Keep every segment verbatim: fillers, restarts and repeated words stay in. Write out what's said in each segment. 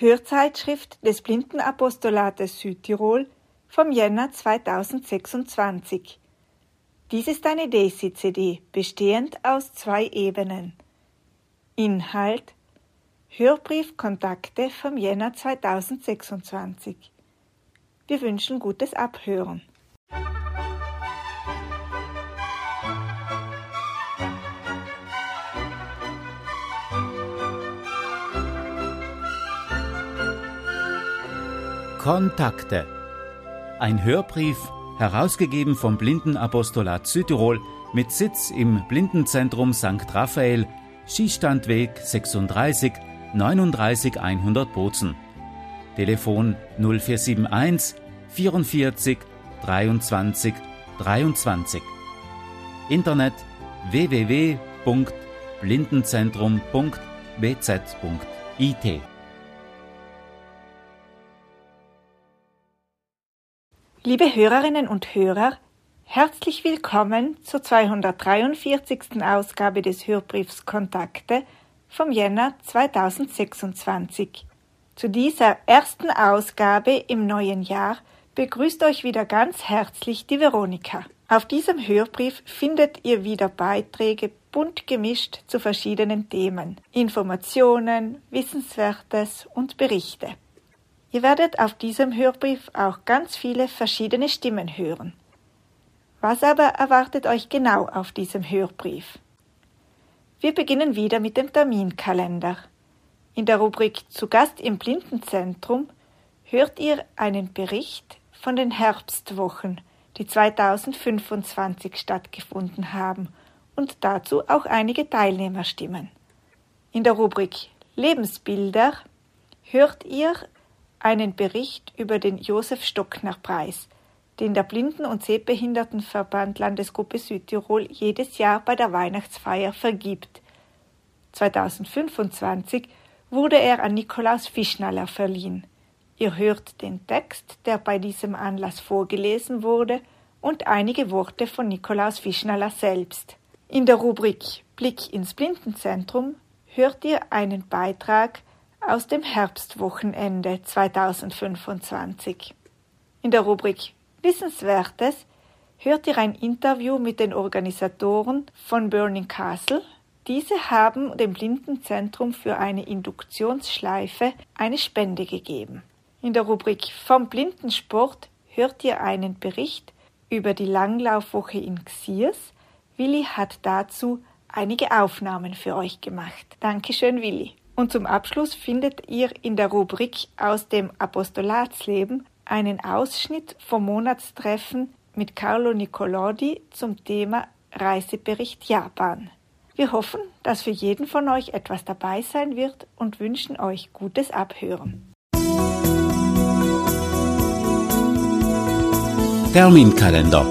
Hörzeitschrift des Blindenapostolates Südtirol vom Jänner zweitausendsechsundzwanzig. Dies ist eine Daisy-C D, bestehend aus zwei Ebenen. Inhalt: Hörbriefkontakte vom Jänner zweitausendsechsundzwanzig. Wir wünschen gutes Abhören. Kontakte. Ein Hörbrief, herausgegeben vom Blindenapostolat Südtirol mit Sitz im Blindenzentrum Sankt Raphael, Schießstandweg sechsunddreißig neununddreißig hundert Bozen. Telefon null vier sieben eins vierundvierzig dreiundzwanzig dreiundzwanzig. Internet w w w punkt blindenzentrum punkt b z punkt i t. Liebe Hörerinnen und Hörer, herzlich willkommen zur zweihundertdreiundvierzigsten Ausgabe des Hörbriefs Kontakte vom Jänner zweitausendsechsundzwanzig. Zu dieser ersten Ausgabe im neuen Jahr begrüßt euch wieder ganz herzlich die Veronika. Auf diesem Hörbrief findet ihr wieder Beiträge bunt gemischt zu verschiedenen Themen, Informationen, Wissenswertes und Berichte. Ihr werdet auf diesem Hörbrief auch ganz viele verschiedene Stimmen hören. Was aber erwartet euch genau auf diesem Hörbrief? Wir beginnen wieder mit dem Terminkalender. In der Rubrik Zu Gast im Blindenzentrum hört ihr einen Bericht von den Herbstwochen, die zweitausendfünfundzwanzig stattgefunden haben, und dazu auch einige Teilnehmerstimmen. In der Rubrik Lebensbilder hört ihr einen Bericht über den Josef-Stockner-Preis, den der Blinden- und Sehbehindertenverband Landesgruppe Südtirol jedes Jahr bei der Weihnachtsfeier vergibt. zweitausendfünfundzwanzig wurde er an Nikolaus Fischnaller verliehen. Ihr hört den Text, der bei diesem Anlass vorgelesen wurde, und einige Worte von Nikolaus Fischnaller selbst. In der Rubrik Blick ins Blindenzentrum hört ihr einen Beitrag aus dem Herbstwochenende zweitausendfünfundzwanzig. In der Rubrik Wissenswertes hört ihr ein Interview mit den Organisatoren von Burning Castle. Diese haben dem Blindenzentrum für eine Induktionsschleife eine Spende gegeben. In der Rubrik Vom Blindensport hört ihr einen Bericht über die Langlaufwoche in Xiers. Willi hat dazu einige Aufnahmen für euch gemacht. Dankeschön, Willi. Und zum Abschluss findet ihr in der Rubrik Aus dem Apostolatsleben einen Ausschnitt vom Monatstreffen mit Carlo Nicolodi zum Thema Reisebericht Japan. Wir hoffen, dass für jeden von euch etwas dabei sein wird und wünschen euch gutes Abhören. Terminkalender.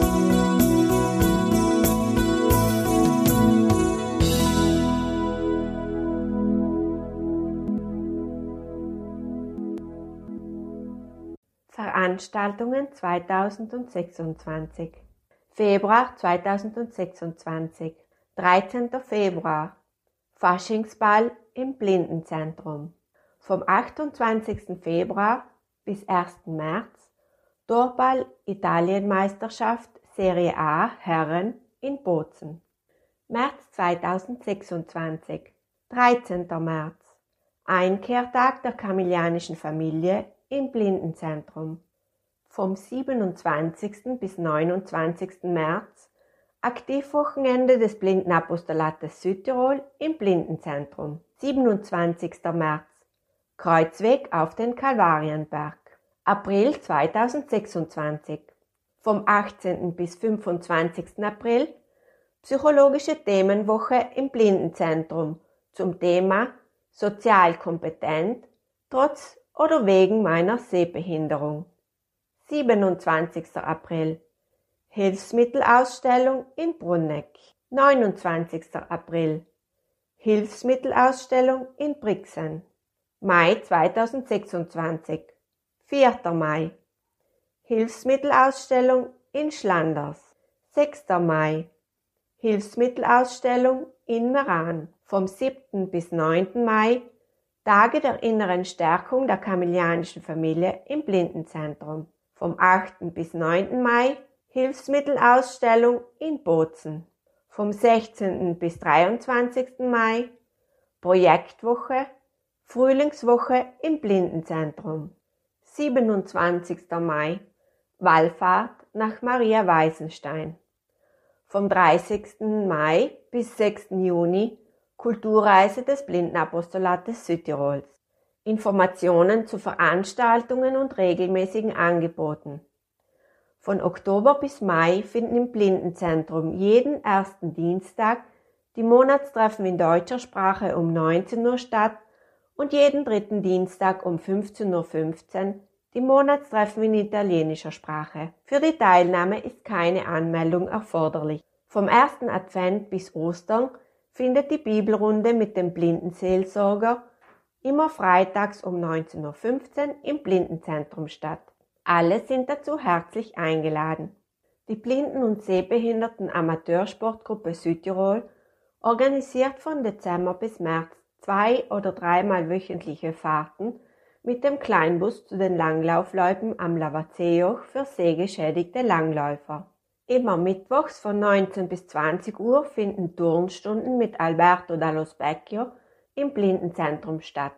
Veranstaltungen zweitausendsechsundzwanzig. Februar zweitausendsechsundzwanzig. dreizehnter Februar. Faschingsball im Blindenzentrum. Vom achtundzwanzigsten Februar bis ersten März Torball Italienmeisterschaft Serie A Herren in Bozen. März zweitausendsechsundzwanzig. dreizehnter März. Einkehrtag der Kamillianischen Familie im Blindenzentrum. Vom siebenundzwanzigsten bis neunundzwanzigsten März Aktivwochenende des Blindenapostolates Südtirol im Blindenzentrum. siebenundzwanzigster März Kreuzweg auf den Kalvarienberg. April zweitausendsechsundzwanzig. Vom achtzehnten bis fünfundzwanzigsten April Psychologische Themenwoche im Blindenzentrum zum Thema Sozial kompetent trotz oder wegen meiner Sehbehinderung. siebenundzwanzigster April. Hilfsmittelausstellung in Brunneck. neunundzwanzigster April. Hilfsmittelausstellung in Brixen. Mai zweitausendsechsundzwanzig. vierter Mai. Hilfsmittelausstellung in Schlanders. sechster Mai. Hilfsmittelausstellung in Meran. Vom siebten bis neunten Mai Tage der inneren Stärkung der kamelianischen Familie im Blindenzentrum. Vom achten bis neunten Mai Hilfsmittelausstellung in Bozen. Vom sechzehnten bis dreiundzwanzigsten Mai Projektwoche, Frühlingswoche im Blindenzentrum. siebenundzwanzigsten Mai Wallfahrt nach Maria Weisenstein. Vom dreißigsten Mai bis sechsten Juni Kulturreise des Blindenapostolates Südtirols. Informationen zu Veranstaltungen und regelmäßigen Angeboten. Von Oktober bis Mai finden im Blindenzentrum jeden ersten Dienstag die Monatstreffen in deutscher Sprache um neunzehn Uhr statt und jeden dritten Dienstag um fünfzehn Uhr fünfzehn die Monatstreffen in italienischer Sprache. Für die Teilnahme ist keine Anmeldung erforderlich. Vom ersten Advent bis Ostern findet die Bibelrunde mit dem Blindenseelsorger immer freitags um neunzehn Uhr fünfzehn im Blindenzentrum statt. Alle sind dazu herzlich eingeladen. Die Blinden- und Sehbehinderten Amateursportgruppe Südtirol organisiert von Dezember bis März zwei- oder dreimal wöchentliche Fahrten mit dem Kleinbus zu den Langlaufloipen am Lavazeoch für sehgeschädigte Langläufer. Immer mittwochs von neunzehn bis zwanzig Uhr finden Turnstunden mit Alberto Dallo Specchio im Blindenzentrum statt.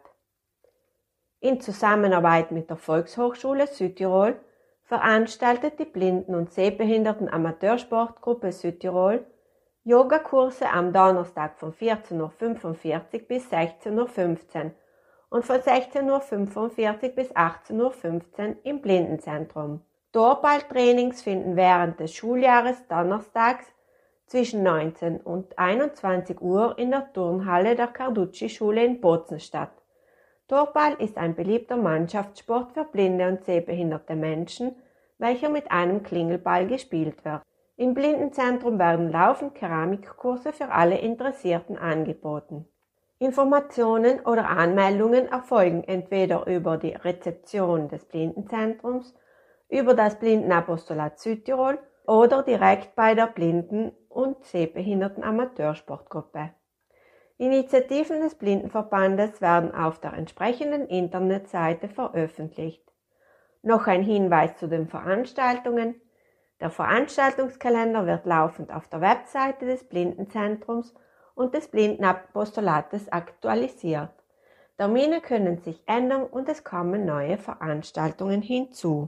In Zusammenarbeit mit der Volkshochschule Südtirol veranstaltet die Blinden- und Sehbehinderten Amateursportgruppe Südtirol Yogakurse am Donnerstag von vierzehn Uhr fünfundvierzig bis sechzehn Uhr fünfzehn und von sechzehn Uhr fünfundvierzig bis achtzehn Uhr fünfzehn im Blindenzentrum. Torballtrainings finden während des Schuljahres donnerstags zwischen neunzehn und einundzwanzig Uhr in der Turnhalle der Carducci-Schule in Bozen statt. Torball ist ein beliebter Mannschaftssport für blinde und sehbehinderte Menschen, welcher mit einem Klingelball gespielt wird. Im Blindenzentrum werden laufend Keramikkurse für alle Interessierten angeboten. Informationen oder Anmeldungen erfolgen entweder über die Rezeption des Blindenzentrums, über das Blindenapostolat Südtirol oder direkt bei der Blinden- und Sehbehinderten Amateursportgruppe. Initiativen des Blindenverbandes werden auf der entsprechenden Internetseite veröffentlicht. Noch ein Hinweis zu den Veranstaltungen. Der Veranstaltungskalender wird laufend auf der Webseite des Blindenzentrums und des Blindenapostolates aktualisiert. Termine können sich ändern und es kommen neue Veranstaltungen hinzu.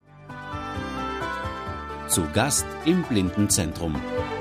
Zu Gast im Blindenzentrum.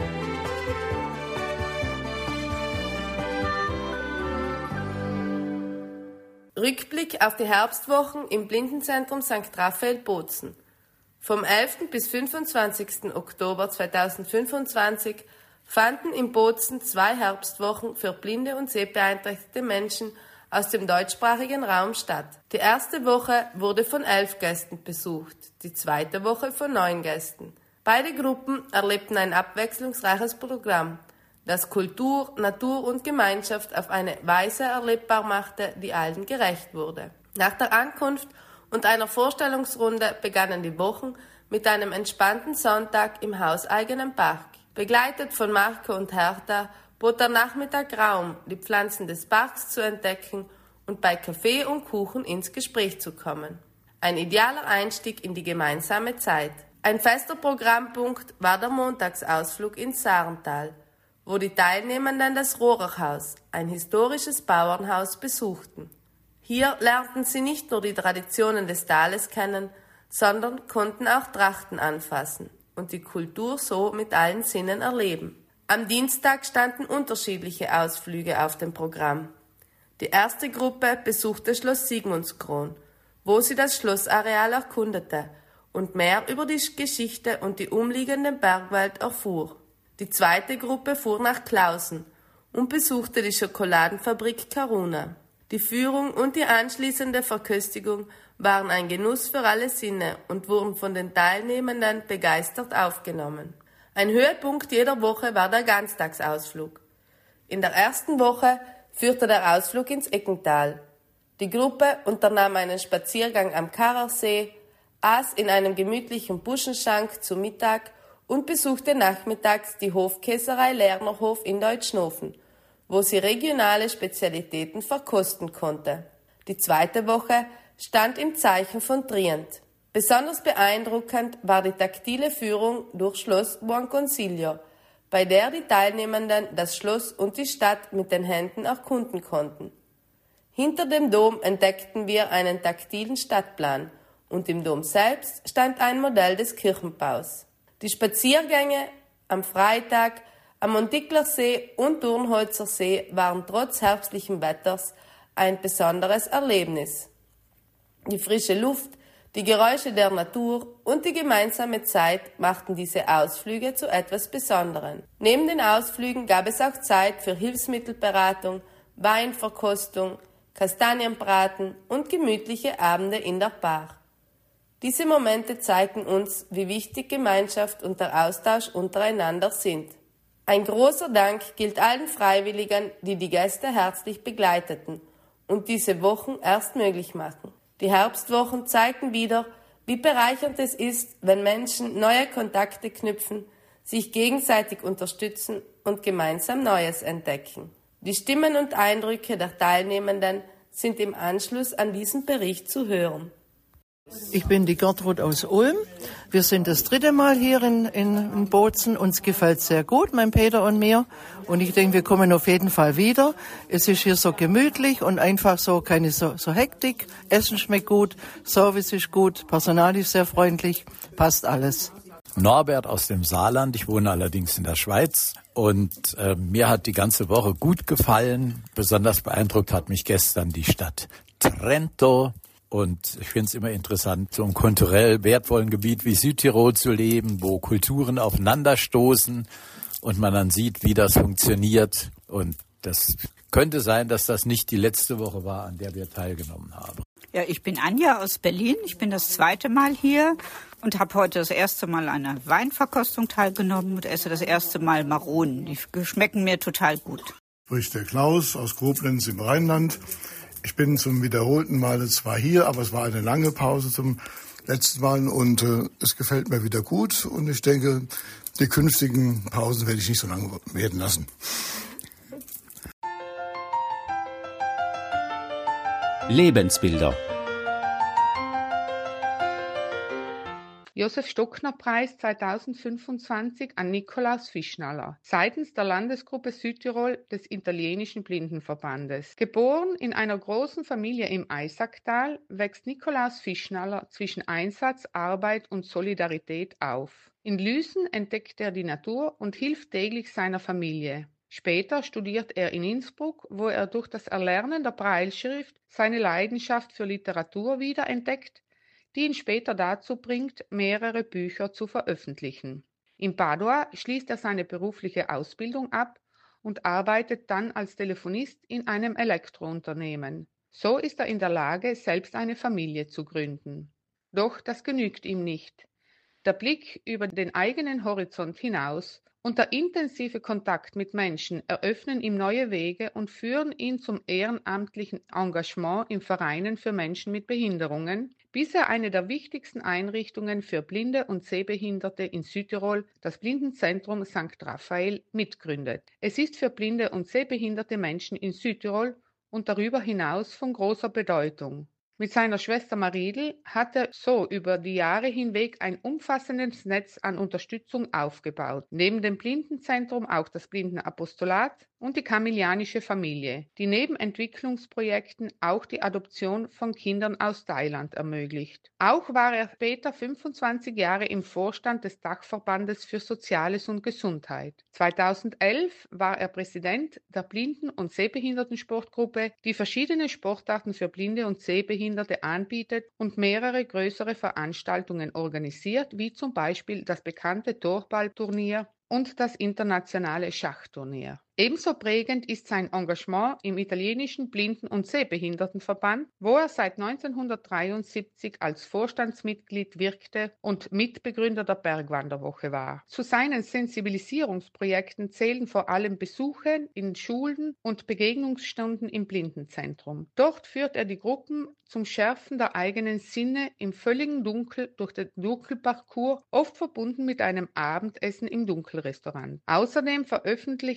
Rückblick auf die Herbstwochen im Blindenzentrum Sankt Raphael Bozen. Vom elften bis fünfundzwanzigsten Oktober zweitausendfünfundzwanzig fanden in Bozen zwei Herbstwochen für blinde und sehbeeinträchtigte Menschen aus dem deutschsprachigen Raum statt. Die erste Woche wurde von elf Gästen besucht, die zweite Woche von neun Gästen. Beide Gruppen erlebten ein abwechslungsreiches Programm, das Kultur, Natur und Gemeinschaft auf eine Weise erlebbar machte, die allen gerecht wurde. Nach der Ankunft und einer Vorstellungsrunde begannen die Wochen mit einem entspannten Sonntag im hauseigenen Park. Begleitet von Marco und Hertha bot der Nachmittag Raum, die Pflanzen des Parks zu entdecken und bei Kaffee und Kuchen ins Gespräch zu kommen. Ein idealer Einstieg in die gemeinsame Zeit. Ein fester Programmpunkt war der Montagsausflug ins Sarental, wo die Teilnehmenden das Rohrerhaus, ein historisches Bauernhaus, besuchten. Hier lernten sie nicht nur die Traditionen des Tales kennen, sondern konnten auch Trachten anfassen und die Kultur so mit allen Sinnen erleben. Am Dienstag standen unterschiedliche Ausflüge auf dem Programm. Die erste Gruppe besuchte Schloss Sigmundskron, wo sie das Schlossareal erkundete und mehr über die Geschichte und die umliegende Bergwelt erfuhr. Die zweite Gruppe fuhr nach Klausen und besuchte die Schokoladenfabrik Karuna. Die Führung und die anschließende Verköstigung waren ein Genuss für alle Sinne und wurden von den Teilnehmenden begeistert aufgenommen. Ein Höhepunkt jeder Woche war der Ganztagsausflug. In der ersten Woche führte der Ausflug ins Eckental. Die Gruppe unternahm einen Spaziergang am Karrersee, aß in einem gemütlichen Buschenschank zu Mittag und besuchte nachmittags die Hofkäserei Lernerhof in Deutschnofen, wo sie regionale Spezialitäten verkosten konnte. Die zweite Woche stand im Zeichen von Trient. Besonders beeindruckend war die taktile Führung durch Schloss Buon Consiglio, bei der die Teilnehmenden das Schloss und die Stadt mit den Händen erkunden konnten. Hinter dem Dom entdeckten wir einen taktilen Stadtplan und im Dom selbst stand ein Modell des Kirchenbaus. Die Spaziergänge am Freitag am Montikler See und Turnholzer See waren trotz herbstlichen Wetters ein besonderes Erlebnis. Die frische Luft, die Geräusche der Natur und die gemeinsame Zeit machten diese Ausflüge zu etwas Besonderem. Neben den Ausflügen gab es auch Zeit für Hilfsmittelberatung, Weinverkostung, Kastanienbraten und gemütliche Abende in der Bar. Diese Momente zeigten uns, wie wichtig Gemeinschaft und der Austausch untereinander sind. Ein großer Dank gilt allen Freiwilligen, die die Gäste herzlich begleiteten und diese Wochen erst möglich machen. Die Herbstwochen zeigten wieder, wie bereichernd es ist, wenn Menschen neue Kontakte knüpfen, sich gegenseitig unterstützen und gemeinsam Neues entdecken. Die Stimmen und Eindrücke der Teilnehmenden sind im Anschluss an diesen Bericht zu hören. Ich bin die Gertrud aus Ulm. Wir sind das dritte Mal hier in, in, in Bozen. Uns gefällt es sehr gut, mein Peter und mir. Und ich denke, wir kommen auf jeden Fall wieder. Es ist hier so gemütlich und einfach so, keine so, so Hektik. Essen schmeckt gut, Service ist gut, Personal ist sehr freundlich, passt alles. Norbert aus dem Saarland. Ich wohne allerdings in der Schweiz. Und äh, mir hat die ganze Woche gut gefallen. Besonders beeindruckt hat mich gestern die Stadt Trento. Und ich finde es immer interessant, so einem kulturell wertvollen Gebiet wie Südtirol zu leben, wo Kulturen aufeinanderstoßen und man dann sieht, wie das funktioniert. Und das könnte sein, dass das nicht die letzte Woche war, an der wir teilgenommen haben. Ja, ich bin Anja aus Berlin. Ich bin das zweite Mal hier und habe heute das erste Mal an einer Weinverkostung teilgenommen und esse das erste Mal Maronen. Die schmecken mir total gut. Spricht der Klaus aus Koblenz im Rheinland. Ich bin zum wiederholten Male zwar hier, aber es war eine lange Pause zum letzten Mal und äh, es gefällt mir wieder gut. Und ich denke, die künftigen Pausen werde ich nicht so lange werden lassen. Lebensbilder. Josef Stockner-Preis zweitausendfünfundzwanzig an Nikolaus Fischnaller seitens der Landesgruppe Südtirol des Italienischen Blindenverbandes. Geboren in einer großen Familie im Eisacktal, wächst Nikolaus Fischnaller zwischen Einsatz, Arbeit und Solidarität auf. In Lüsen entdeckt er die Natur und hilft täglich seiner Familie. Später studiert er in Innsbruck, wo er durch das Erlernen der Brailleschrift seine Leidenschaft für Literatur wiederentdeckt, die ihn später dazu bringt, mehrere Bücher zu veröffentlichen. In Padua schließt er seine berufliche Ausbildung ab und arbeitet dann als Telefonist in einem Elektrounternehmen. So ist er in der Lage, selbst eine Familie zu gründen. Doch das genügt ihm nicht. Der Blick über den eigenen Horizont hinaus und der intensive Kontakt mit Menschen eröffnen ihm neue Wege und führen ihn zum ehrenamtlichen Engagement in Vereinen für Menschen mit Behinderungen, bis er eine der wichtigsten Einrichtungen für Blinde und Sehbehinderte in Südtirol, das Blindenzentrum Sankt Raphael, mitgründet. Es ist für blinde und sehbehinderte Menschen in Südtirol und darüber hinaus von großer Bedeutung. Mit seiner Schwester Maridel hat er so über die Jahre hinweg ein umfassendes Netz an Unterstützung aufgebaut. Neben dem Blindenzentrum auch das Blindenapostolat und die Kamilianische Familie, die neben Entwicklungsprojekten auch die Adoption von Kindern aus Thailand ermöglicht. Auch war er später fünfundzwanzig Jahre im Vorstand des Dachverbandes für Soziales und Gesundheit. zweitausendelf war er Präsident der Blinden- und Sehbehindertensportgruppe, die verschiedene Sportarten für Blinde und Sehbehinderte anbietet und mehrere größere Veranstaltungen organisiert, wie zum Beispiel das bekannte Torballturnier und das internationale Schachturnier. Ebenso prägend ist sein Engagement im italienischen Blinden- und Sehbehindertenverband, wo er seit neunzehnhundertdreiundsiebzig als Vorstandsmitglied wirkte und Mitbegründer der Bergwanderwoche war. Zu seinen Sensibilisierungsprojekten zählen vor allem Besuche in Schulen und Begegnungsstunden im Blindenzentrum. Dort führt er die Gruppen zum Schärfen der eigenen Sinne im völligen Dunkel durch den Dunkelparcours, oft verbunden mit einem Abendessen im Dunkelrestaurant. Außerdem veröffentlichte er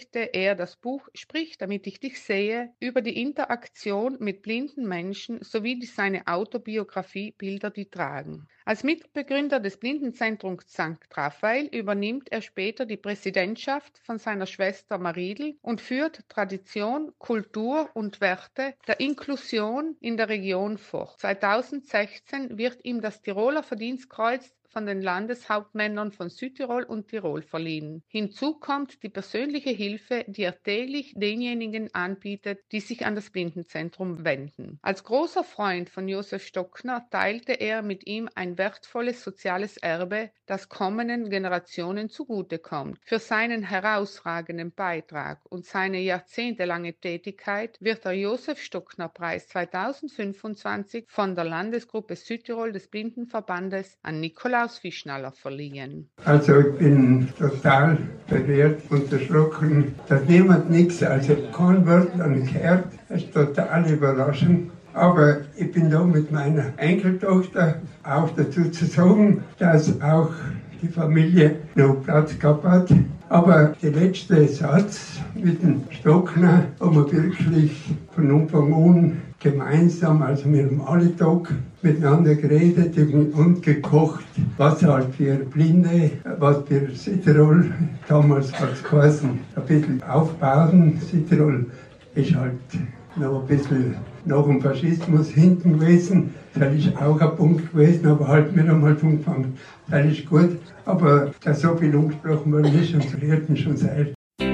er das Buch Sprich, damit ich dich sehe, über die Interaktion mit blinden Menschen sowie die, seine Autobiografie Bilder, die tragen. Als Mitbegründer des Blindenzentrums Sankt Raphael übernimmt er später die Präsidentschaft von seiner Schwester Maridl und führt Tradition, Kultur und Werte der Inklusion in der Region fort. zweitausendsechzehn wird ihm das Tiroler Verdienstkreuz von den Landeshauptmännern von Südtirol und Tirol verliehen. Hinzu kommt die persönliche Hilfe, die er täglich denjenigen anbietet, die sich an das Blindenzentrum wenden. Als großer Freund von Josef Stockner teilte er mit ihm ein wertvolles soziales Erbe, das kommenden Generationen zugutekommt. Für seinen herausragenden Beitrag und seine jahrzehntelange Tätigkeit wird der Josef Stockner Preis zweitausendfünfundzwanzig von der Landesgruppe Südtirol des Blindenverbandes an Nikolaus Fischnaller verliehen. Also ich bin total berührt und erschrocken, dass niemand nichts, also kein Wort gehört. Das ist total überraschend. Aber ich bin da mit meiner Enkeltochter auch dazu zu sagen, dass auch die Familie noch Platz gehabt hat. Aber der letzte Satz mit dem Stockner haben wir wirklich von Anfang an gemeinsam, also wir haben alle Tag miteinander geredet und gekocht, was halt für Blinde, was für Südtirol, damals hat es geheißen, ein bisschen aufbauen. Südtirol ist halt noch ein bisschen nach dem Faschismus hinten gewesen. Das ist auch ein Punkt gewesen, aber halt nicht einmal angefangen. Das ist gut, aber da so viel angesprochen worden ist, und rührt mich schon sehr.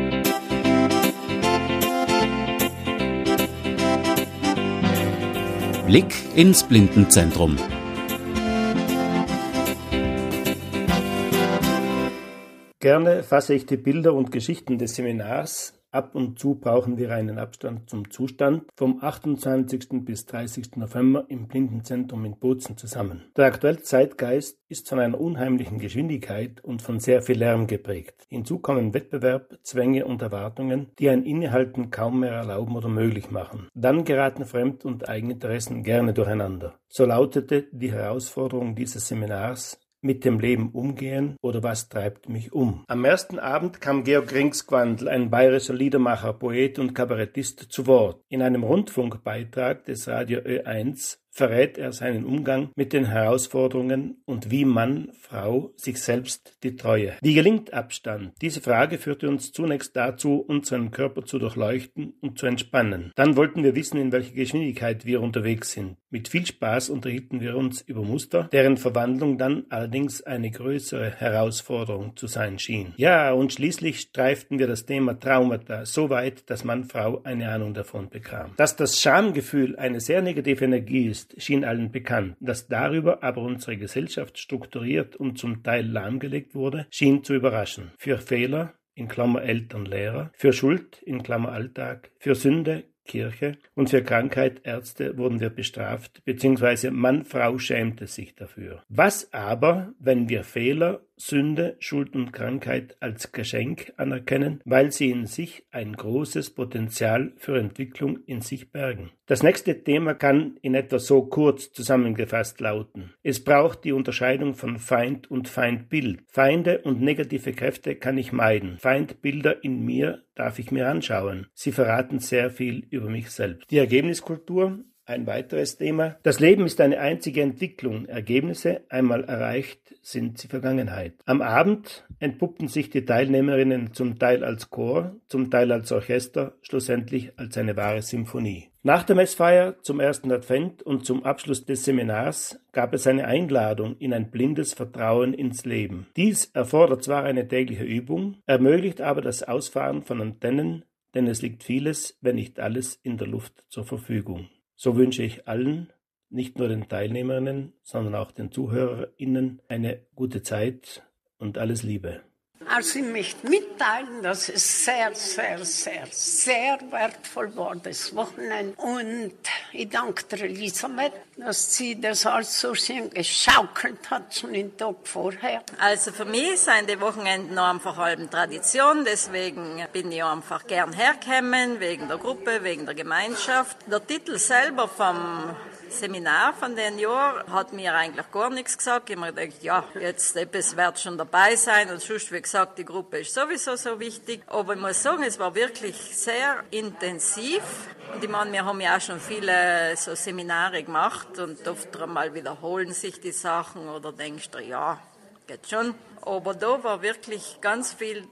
Blick ins Blindenzentrum. Gerne fasse ich die Bilder und Geschichten des Seminars. Ab und zu brauchen wir einen Abstand zum Zustand vom achtundzwanzigsten bis dreißigsten November im Blindenzentrum in Bozen zusammen. Der aktuelle Zeitgeist ist von einer unheimlichen Geschwindigkeit und von sehr viel Lärm geprägt. Hinzu kommen Wettbewerb, Zwänge und Erwartungen, die ein Innehalten kaum mehr erlauben oder möglich machen. Dann geraten Fremd- und Eigeninteressen gerne durcheinander. So lautete die Herausforderung dieses Seminars: Mit dem Leben umgehen oder was treibt mich um? Am ersten Abend kam Georg Ringsgwandl, ein bayerischer Liedermacher, Poet und Kabarettist, zu Wort. In einem Rundfunkbeitrag des Radio Ö eins verrät er seinen Umgang mit den Herausforderungen und wie Mann, Frau sich selbst die Treue. Wie gelingt Abstand? Diese Frage führte uns zunächst dazu, unseren Körper zu durchleuchten und zu entspannen. Dann wollten wir wissen, in welcher Geschwindigkeit wir unterwegs sind. Mit viel Spaß unterhielten wir uns über Muster, deren Verwandlung dann allerdings eine größere Herausforderung zu sein schien. Ja, und schließlich streiften wir das Thema Traumata so weit, dass Mann, Frau eine Ahnung davon bekam. Dass das Schamgefühl eine sehr negative Energie ist, schien allen bekannt. Dass darüber aber unsere Gesellschaft strukturiert und zum Teil lahmgelegt wurde, schien zu überraschen. Für Fehler, in Klammer Eltern, Lehrer, für Schuld, in Klammer Alltag, für Sünde, Kirche, und für Krankheit, Ärzte, wurden wir bestraft, beziehungsweise Mann, Frau schämte sich dafür. Was aber, wenn wir Fehler, Sünde, Schuld und Krankheit als Geschenk anerkennen, weil sie in sich ein großes Potenzial für Entwicklung in sich bergen? Das nächste Thema kann in etwa so kurz zusammengefasst lauten: Es braucht die Unterscheidung von Feind und Feindbild. Feinde und negative Kräfte kann ich meiden. Feindbilder in mir darf ich mir anschauen. Sie verraten sehr viel über mich selbst. Die Ergebniskultur, ein weiteres Thema. Das Leben ist eine einzige Entwicklung. Ergebnisse, einmal erreicht, sind sie Vergangenheit. Am Abend entpuppten sich die Teilnehmerinnen zum Teil als Chor, zum Teil als Orchester, schlussendlich als eine wahre Symphonie. Nach der Messfeier zum ersten Advent und zum Abschluss des Seminars gab es eine Einladung in ein blindes Vertrauen ins Leben. Dies erfordert zwar eine tägliche Übung, ermöglicht aber das Ausfahren von Antennen, denn es liegt vieles, wenn nicht alles, in der Luft zur Verfügung. So wünsche ich allen, nicht nur den Teilnehmerinnen, sondern auch den ZuhörerInnen, eine gute Zeit und alles Liebe. Also ich möchte mitteilen, dass es sehr, sehr, sehr, sehr wertvoll war, das Wochenende. Und ich danke der Elisabeth, dass sie das alles so schön geschaukelt hat, schon den Tag vorher. Also für mich sind die Wochenenden noch einfach halbe Tradition, deswegen bin ich einfach gern hergekommen, wegen der Gruppe, wegen der Gemeinschaft. Der Titel selber vom Seminar von den Jahren hat mir eigentlich gar nichts gesagt. Ich habe mir gedacht, ja, jetzt etwas wird schon dabei sein und sonst, wie gesagt, die Gruppe ist sowieso so wichtig. Aber ich muss sagen, es war wirklich sehr intensiv. Und ich meine, wir haben ja auch schon viele so Seminare gemacht und oft einmal wiederholen sich die Sachen oder denkst du, ja, geht schon. Aber da war wirklich ganz viel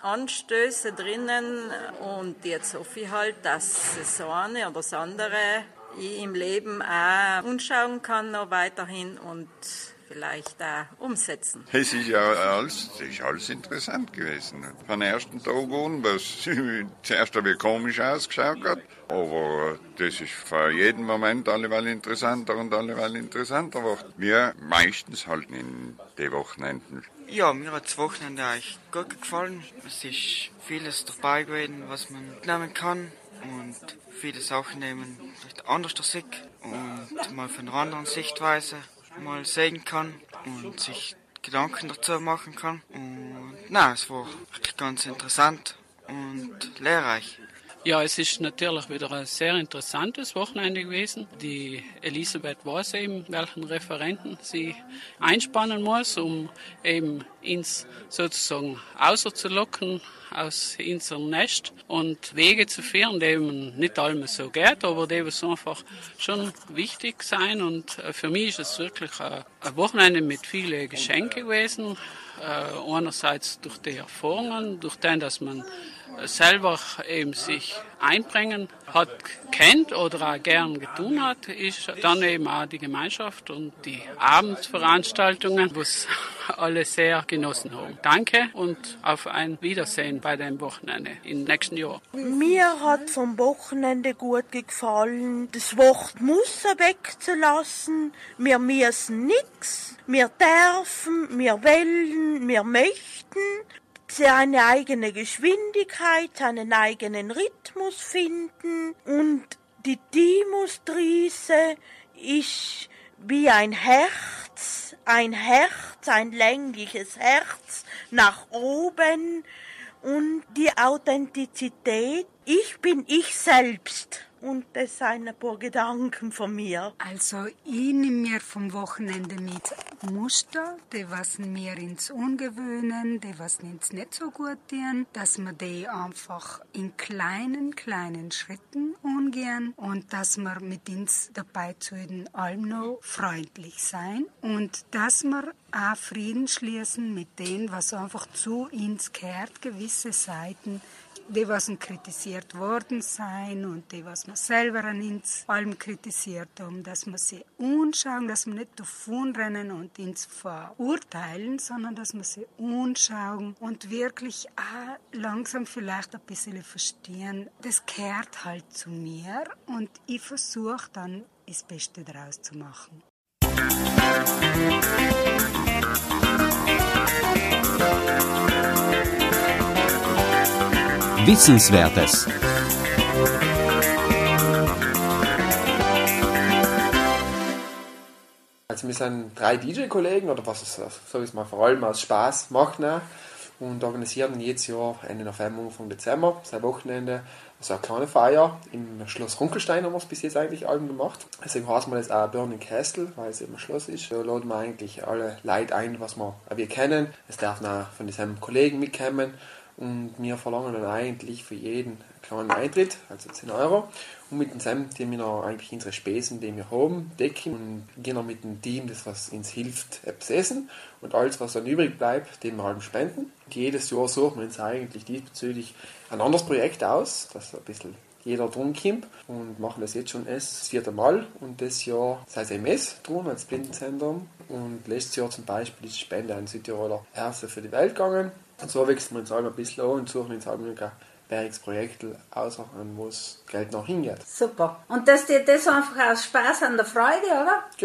Anstöße drinnen und jetzt hoffe ich halt, dass das eine oder das andere ich im Leben auch anschauen kann noch weiterhin und vielleicht auch umsetzen. Es ist ja alles, es ist alles interessant gewesen. Von den ersten Tag an, was zuerst ein bisschen komisch ausgeschaut hat, aber das ist für jeden Moment alleweil interessanter und alleweil interessanter geworden. Wir meistens halt in den Wochenenden. Ja, mir hat das Wochenende eigentlich gut gefallen. Es ist vieles dabei gewesen, was man mitnehmen kann und viele Sachen nehmen vielleicht anders sieht und mal von einer anderen Sichtweise mal sehen kann und sich Gedanken dazu machen kann. Und nein, es war wirklich ganz interessant und lehrreich. Ja, es ist natürlich wieder ein sehr interessantes Wochenende gewesen. Die Elisabeth weiß eben, welchen Referenten sie einspannen muss, um eben uns sozusagen rauszulocken aus unserem Nest und Wege zu führen, die eben nicht allem so geht, aber die was einfach schon wichtig sein. Und für mich ist es wirklich ein Wochenende mit vielen Geschenken gewesen. Äh, einerseits durch die Erfahrungen, durch den, dass man selber eben sich einbringen hat, kennt oder auch gern getan hat, ist dann eben auch die Gemeinschaft und die Abendsveranstaltungen, was alle sehr genossen haben. Danke und auf ein Wiedersehen bei dem Wochenende im nächsten Jahr. Mir hat vom Wochenende gut gefallen, das Wort muss wegzulassen. Wir müssen nichts, wir dürfen, wir wollen, wir möchten. Seine eigene Geschwindigkeit, seinen eigenen Rhythmus finden und die Timusdriese ist wie ein Herz, ein Herz, ein längliches Herz nach oben und die Authentizität, ich bin ich selbst. Und das sind ein paar Gedanken von mir. Also ich nehme mir vom Wochenende mit Muster, die was mir ins Ungewöhnen, die was uns nicht so gut tun, dass wir die einfach in kleinen, kleinen Schritten umgehen und dass wir mit uns dabei zu den allem noch freundlich sein und dass wir auch Frieden schließen mit denen, was einfach zu uns gehört, gewisse Seiten, die, was kritisiert worden sein und die, was wir selber an uns allem kritisiert haben, dass wir sie anschauen, dass wir nicht davonrennen und uns verurteilen, sondern dass wir sie anschauen und wirklich auch langsam vielleicht ein bisschen verstehen, das gehört halt zu mir und ich versuche dann das Beste daraus zu machen. Wissenswertes. Also wir sind drei D J-Kollegen, oder was es, so ist mal vor allem aus Spaß macht, ne? Und organisieren jedes Jahr Ende November, Anfang Dezember, sein Wochenende, also eine kleine Feier im Schloss Runkelstein haben wir es bis jetzt eigentlich allem gemacht. Deswegen heißen wir das auch Burning Castle, weil es eben ein Schloss ist. Da laden wir eigentlich alle Leute ein, was wir, wir kennen. Es dürfen auch von diesem Kollegen mitkommen. Und wir verlangen dann eigentlich für jeden einen kleinen Eintritt, also zehn Euro. Und mit dem Sam, die wir noch eigentlich unsere Spesen, die wir haben, decken und gehen noch mit dem Team, das was uns hilft, etwas essen. Und alles, was dann übrig bleibt, den wir halt spenden. Und jedes Jahr suchen wir uns eigentlich diesbezüglich ein anderes Projekt aus, dass ein bisschen jeder drum kommt und machen das jetzt schon das vierte Mal. Und das Jahr sei es M S drum, als Blindenzentrum. Und letztes Jahr zum Beispiel ist die Spende an Südtiroler Ärzte für die Welt gegangen. Und so wechseln wir uns halt ein bisschen an und suchen uns halt ein Bergsprojekt aus, an wo das Geld noch hingeht. Super. Und das dir das einfach aus Spaß an der Freude, oder? Genau,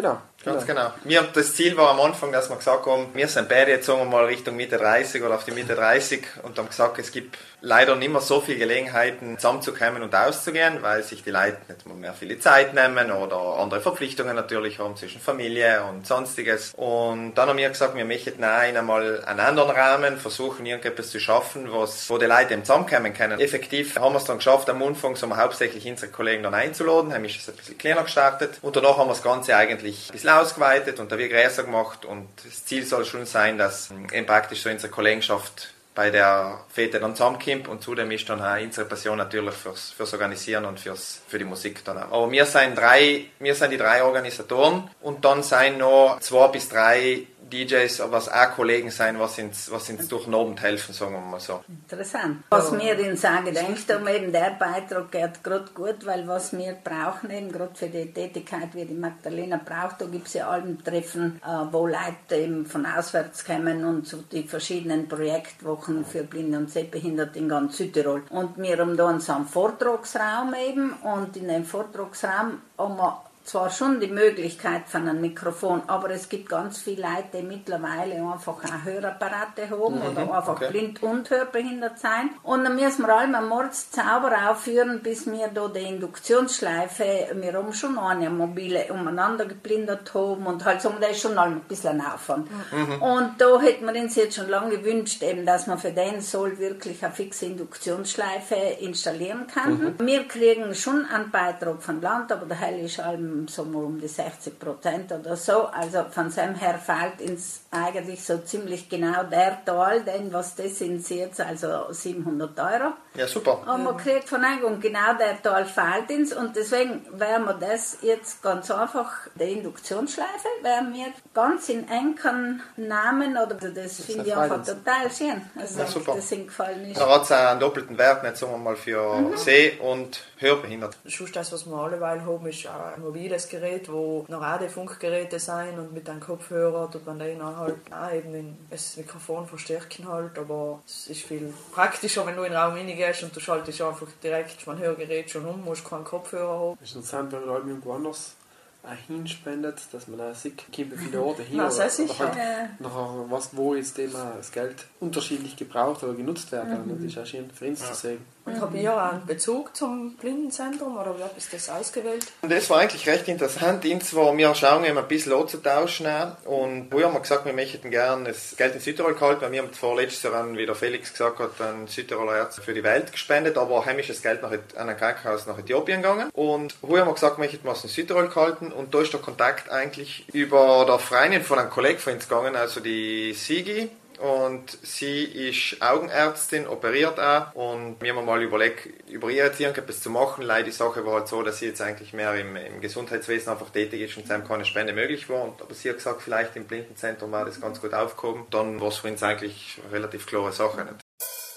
Ganz genau. Wir, das Ziel war am Anfang, dass wir gesagt haben, wir sind beide jetzt sagen wir mal Richtung Mitte dreißig oder auf die Mitte dreißig und haben gesagt, es gibt leider nicht mehr so viele Gelegenheiten zusammenzukommen und auszugehen, weil sich die Leute nicht mehr viele Zeit nehmen oder andere Verpflichtungen natürlich haben zwischen Familie und Sonstiges. Und dann haben wir gesagt, wir möchten auch einmal einen anderen Rahmen versuchen, irgendetwas zu schaffen, was, wo die Leute eben zusammenkommen können. Effektiv haben wir es dann geschafft, am Anfang so hauptsächlich unsere Kollegen dann einzuladen, haben wir es ein bisschen kleiner gestartet und danach haben wir das Ganze eigentlich ein bisschen ausgeweitet und da wird größer gemacht und das Ziel soll schon sein, dass eben praktisch so unsere Kollegenschaft bei der Fete dann zusammenkommt und zudem ist dann auch unsere Passion natürlich fürs, fürs Organisieren und fürs, für die Musik dann auch. Aber wir sind drei, wir sind die drei Organisatoren und dann sind noch zwei bis drei D Js, was auch Kollegen sein, was uns, was uns durch den Abend helfen, sagen wir mal so. Interessant. Was wir Ihnen sagen, denkt um eben der Beitrag geht gerade gut, weil was wir brauchen eben, gerade für die Tätigkeit, wie die Magdalena braucht, da gibt es ja Almtreffen, wo Leute eben von auswärts kommen und so die verschiedenen Projektwochen für Blinde und Sehbehinderte in ganz Südtirol. Und wir haben da so einen Vortragsraum eben und in dem Vortragsraum haben wir zwar schon die Möglichkeit von einem Mikrofon, aber es gibt ganz viele Leute, die mittlerweile einfach auch Hörapparate haben mhm, oder einfach okay. blind und hörbehindert sein. Und dann müssen wir alle am Mords Zauber aufführen, bis wir da die Induktionsschleife, wir haben schon eine mobile umeinander geblindert haben und halt so, da ist schon ein bisschen ein Aufwand. Mhm. Und da hätten wir uns jetzt schon lange gewünscht, eben, dass man für den Soll wirklich eine fixe Induktionsschleife installieren kann. Mhm. Wir kriegen schon einen Beitrag vom Land, aber der Heil ist allem so mal um die sechzig Prozent oder so. Also von dem her fällt uns eigentlich so ziemlich genau der Teil, denn was das sind jetzt, also siebenhundert Euro. Ja, super. Und man kriegt von einem und genau der Teil fällt uns und deswegen werden wir das jetzt ganz einfach, die Induktionsschleife, werden wir ganz in engen Namen, oder das, das finde ich einfach total schön. Also ja, super. Das sind gefallen ist. Da hat es einen doppelten Wert, nicht sagen wir mal für mhm. Seh- und Hörbehinderte. Schon das, was wir alleweil haben, ist ein mobiles Gerät, wo noch Radiofunkgeräte sein und mit einem Kopfhörer tut man den halt auch eben in das Mikrofon verstärken halt, aber es ist viel praktischer, wenn du in den Raum reingehst und du schaltest einfach direkt mein Hörgerät schon um, musst keinen Kopfhörer haben. Es ist interessant, wenn man irgendwo anders auch hinspendet, dass man auch sieht, kommen viele Orte hin. Na, oder, sicher. Oder halt nachher, was, wo jetzt immer das Geld unterschiedlich gebraucht oder genutzt werden kann. Mhm. Das ist auch schön für uns ja. zu sehen. Und habt ihr auch einen Bezug zum Blindenzentrum oder wie ist das ausgewählt? Das war eigentlich recht interessant. Uns war, wir schauen immer ein bisschen anzutauschen. Und früher haben wir gesagt, wir möchten gerne das Geld in Südtirol gehalten, weil wir haben vorletztes Jahr, wie der Felix gesagt hat, ein Südtiroler Herz für die Welt gespendet, aber heimisches Geld nach, an ein Krankenhaus nach Äthiopien gegangen. Und früher haben wir gesagt, wir möchten was in Südtirol gehalten und da ist der Kontakt eigentlich über der Freundin von einem Kollegen von uns gegangen, also die Sigi. Und sie ist Augenärztin, operiert auch und wir haben mal überlegt, über ihr jetzt irgendetwas zu machen. Leider die Sache war halt so, dass sie jetzt eigentlich mehr im, im Gesundheitswesen einfach tätig ist und seinem keine Spende möglich war. Und, aber sie hat gesagt, vielleicht im Blindenzentrum war das ganz gut aufgehoben. Dann war es für uns eigentlich eine relativ klare Sache. Nicht?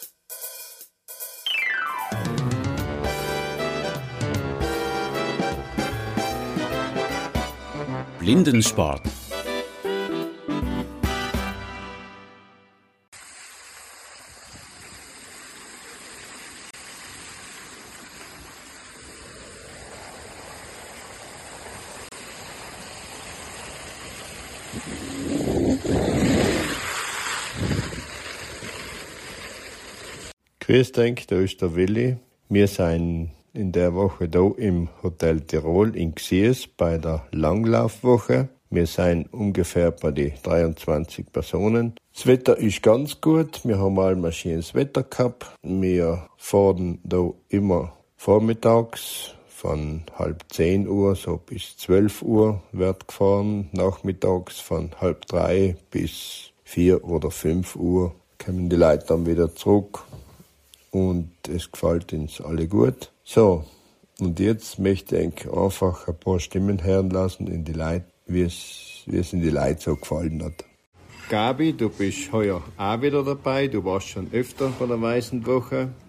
Blindensport. Grüß euch, da ist der Willi. Wir sind in der Woche da im Hotel Tirol in Xies bei der Langlaufwoche. Wir sind ungefähr bei den dreiundzwanzig Personen. Das Wetter ist ganz gut. Wir haben mal ein schönes Wetter gehabt. Wir fahren da immer vormittags von halb zehn Uhr so bis zwölf Uhr wird gefahren. Nachmittags von halb drei bis vier oder fünf Uhr kommen die Leute dann wieder zurück. Und es gefällt uns alle gut. So, und jetzt möchte ich einfach ein paar Stimmen hören lassen in die Leute, wie es, wie es in die Leute so gefallen hat. Gabi, du bist heuer auch wieder dabei. Du warst schon öfter bei der Weißen Woche.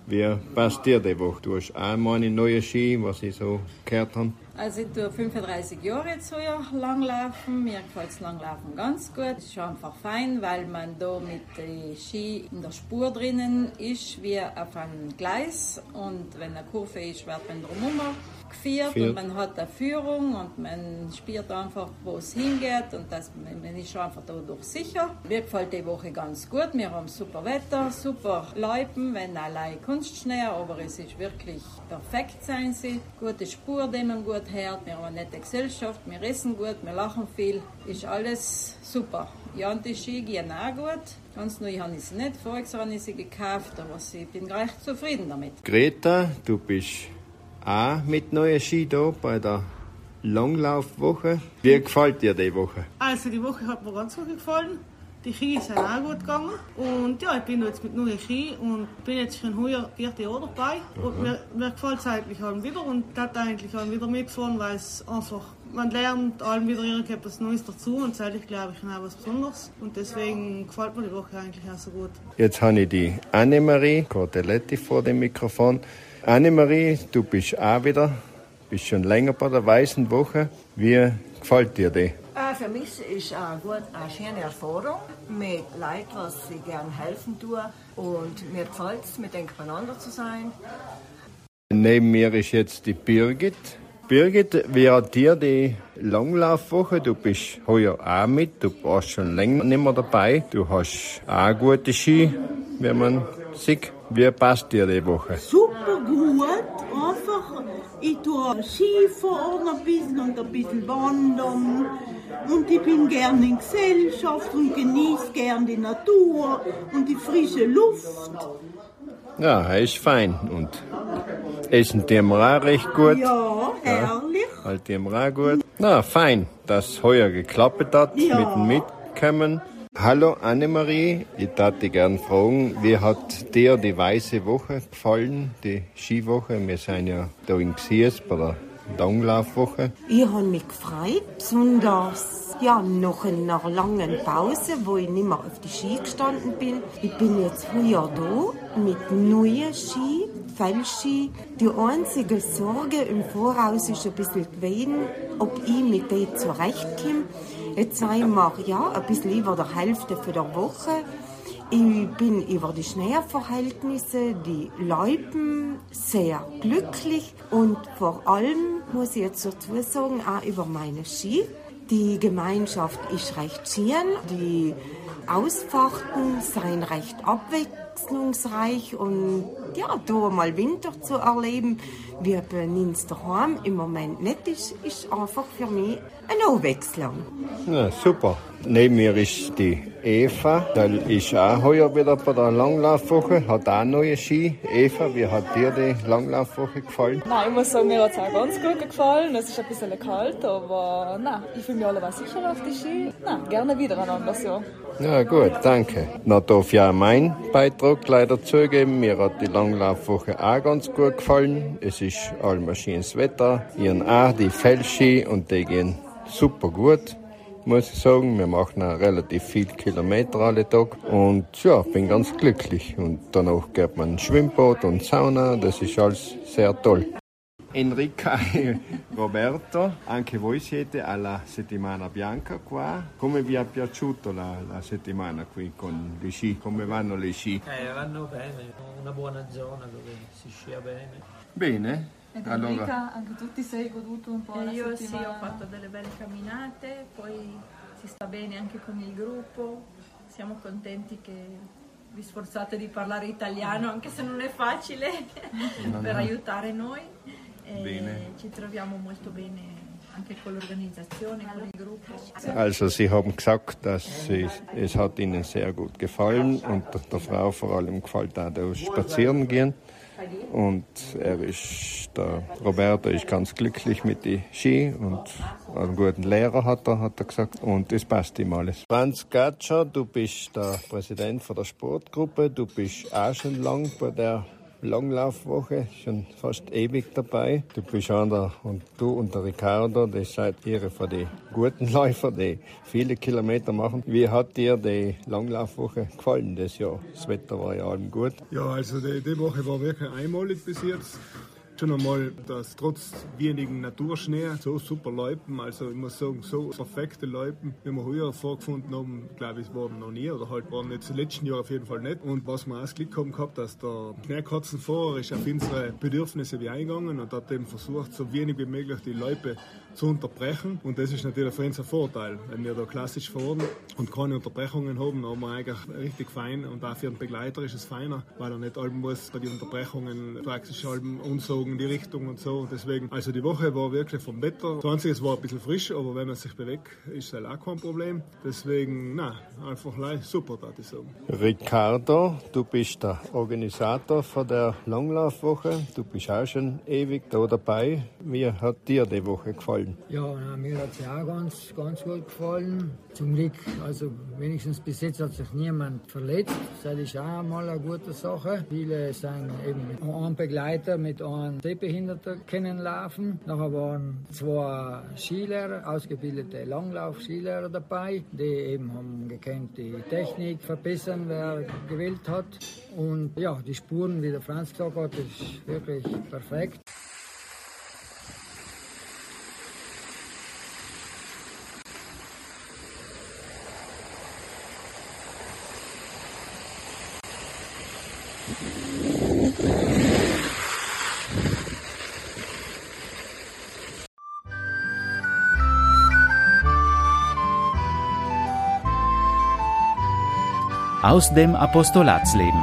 Wie passt dir die Woche? Du hast auch mal eine neue Ski, was ich so gehört habe. Also ich tue fünfunddreißig Jahre jetzt heuer Langlaufen. Mir gefällt das Langlaufen ganz gut. Es ist schon einfach fein, weil man da mit den Ski in der Spur drinnen ist, wie auf einem Gleis. Und wenn eine Kurve ist, wird man drumherum geführt und man hat eine Führung und man spürt einfach, wo es hingeht und das, man ist schon einfach dadurch sicher. Mir gefällt die Woche ganz gut. Wir haben super Wetter, super Loipen, wenn allein Kunstschnee, aber es ist wirklich perfekt, sein sie. Gute Spur, die man gut hört. Wir haben eine nette Gesellschaft, wir essen gut, wir lachen viel. Ist alles super. Ja, und die Ski gehen auch gut. Ganz neu habe ich sie nicht, voriges habe ich sie gekauft, aber ich bin recht zufrieden damit. Greta, du bist auch mit neuen Ski da bei der Langlaufwoche. Wie gefällt dir die Woche? Also die Woche hat mir ganz gut gefallen. Die Ski sind auch gut gegangen. Und ja, ich bin jetzt mit neuen Ski und bin jetzt schon heuer vierte Jahr dabei. Und mir, mir gefällt es eigentlich allem wieder und hat eigentlich allem wieder mitgefahren, weil es einfach, man lernt allem wieder irgendetwas Neues dazu und zeitlich glaube ich auch was Besonderes. Und deswegen gefällt mir die Woche eigentlich auch so gut. Jetzt habe ich die Annemarie Cordelletti vor dem Mikrofon. Annemarie, du bist auch wieder, bist schon länger bei der Weißen Woche. Wie gefällt dir die? Äh, für mich ist eine, gut, eine schöne Erfahrung mit Leuten, was ich gerne helfen tue. Und mir gefällt es, mit denen beieinander zu sein. Neben mir ist jetzt die Birgit. Birgit, wie hat dir die Langlaufwoche? Du bist heuer auch mit, du warst schon länger nicht mehr dabei. Du hast auch gute Ski, wenn man sieht. Wie passt dir die Woche? Super gut, einfach, ich tue Skifahren ein bisschen und ein bisschen wandern und ich bin gern in Gesellschaft und genieße gern die Natur und die frische Luft. Ja, das ist fein. Und essen die auch recht gut? Ja, herrlich. Ja, halt die auch gut. Na, fein, dass heuer geklappt hat Ja. mit dem Mitkommen. Hallo Annemarie, ich würde gerne fragen, wie hat dir die Weiße Woche gefallen, die Skiwoche? Wir sind ja da in Xies bei der Langlaufwoche. Ich habe mich gefreut, besonders ja, nach einer langen Pause, wo ich nicht mehr auf die Ski gestanden bin. Ich bin jetzt heuer da mit neuen Ski, Fellski. Die einzige Sorge im Voraus ist ein bisschen gewesen, ob ich mit denen zurechtkomme. Jetzt sind wir ja, ein bisschen über der Hälfte von der Woche. Ich bin über die Schneeverhältnisse, die Loipen, sehr glücklich und vor allem muss ich jetzt dazu sagen, auch über meine Ski. Die Gemeinschaft ist recht schön, die Ausfahrten sind recht abwechslungsreich und ja, da mal Winter zu erleben, wie bei uns daheim im Moment nicht ist, ist einfach für mich eine Abwechslung. Ja, super. Neben mir ist die Eva, die ist auch heuer wieder bei der Langlaufwoche, hat auch neue Ski. Eva, wie hat dir die Langlaufwoche gefallen? Nein, ich muss sagen, mir hat es auch ganz gut gefallen. Es ist ein bisschen kalt, aber nein, ich fühle mich alleweil sicher auf die Ski. Nein, gerne wieder ein anderes Jahr. Ja gut, danke. Dann darf ich auch meinen Beitrag leider zugeben. Mir hat die Langlaufwoche auch ganz gut gefallen. Es ist allem schönes Wetter. Ich habe auch die Fellski und die gehen super gut, muss ich sagen. Wir machen auch relativ viele Kilometer alle Tag und ja, bin ganz glücklich. Und danach geht man ein Schwimmbad und Sauna, das ist alles sehr toll. Enrica e Roberto, anche voi siete alla settimana bianca qua. Come vi è piaciuto la, la settimana qui con gli sci? Come vanno le sci? Eh, vanno bene, una buona zona dove si scia bene. Bene. Ed Allora. Enrica, anche tu ti sei goduto un po' la Io settimana? sì, ho fatto delle belle camminate, poi si sta bene anche con il gruppo, siamo contenti che vi sforzate di parlare italiano, anche se non è facile, No, per no. aiutare noi. E Bene. ci troviamo molto bene anche con l'organizzazione, con il gruppo. Also Sie haben gesagt, dass Sie, es hat Ihnen sehr gut gefallen und der Frau vor allem gefällt auch das Spazierengehen. Und er ist, der Roberto ist ganz glücklich mit den Ski und einen guten Lehrer hat er, hat er gesagt. Und das passt ihm alles. Franz Gatscher, du bist der Präsident von der Sportgruppe. Du bist auch schon lang bei der Langlaufwoche, schon fast ewig dabei. Du bist einer und du und der Ricardo, das seid ihr von den guten Läufer, die viele Kilometer machen. Wie hat dir die Langlaufwoche gefallen das Jahr? Das Wetter war ja allem gut. Ja, also die, die Woche war wirklich einmalig bis jetzt. Schon einmal, dass trotz wenigen Naturschnee so super Loipen, also ich muss sagen, so perfekte Loipen, wie wir heuer vorgefunden haben, glaube ich, waren noch nie oder halt waren jetzt im letzten Jahr auf jeden Fall nicht. Und was wir auch das Glück haben gehabt, dass der Schneekatzenfahrer ist auf unsere Bedürfnisse wie eingegangen und hat eben versucht, so wenig wie möglich die Loipe zu unterbrechen. Und das ist natürlich für uns ein Vorteil, wenn wir da klassisch fahren und keine Unterbrechungen haben, dann haben wir eigentlich richtig fein und auch für den Begleiter ist es feiner, weil er nicht allem muss bei den Unterbrechungen praktisch allem umsagen die Richtung und so. Und deswegen, also die Woche war wirklich vom Wetter. Das Einzige, es war ein bisschen frisch, aber wenn man sich bewegt, ist das auch kein Problem. Deswegen, na, einfach super, würde ich sagen. Ricardo, du bist der Organisator von der Langlaufwoche. Du bist auch schon ewig da dabei. Wie hat dir die Woche gefallen? Ja, na, mir hat sie auch ganz, ganz gut gefallen. Zum Glück, also wenigstens bis jetzt hat sich niemand verletzt. Das ist auch mal eine gute Sache. Viele sind eben mit einem Begleiter, mit einem Sehbehinderten kennenlaufen. Nachher waren zwei Skilehrer, ausgebildete Langlauf-Skilehrer dabei, die eben haben gekannt, die Technik verbessern, wer gewählt hat. Und ja, die Spuren, wie der Franz gesagt hat, ist wirklich perfekt. Aus dem Apostolatsleben.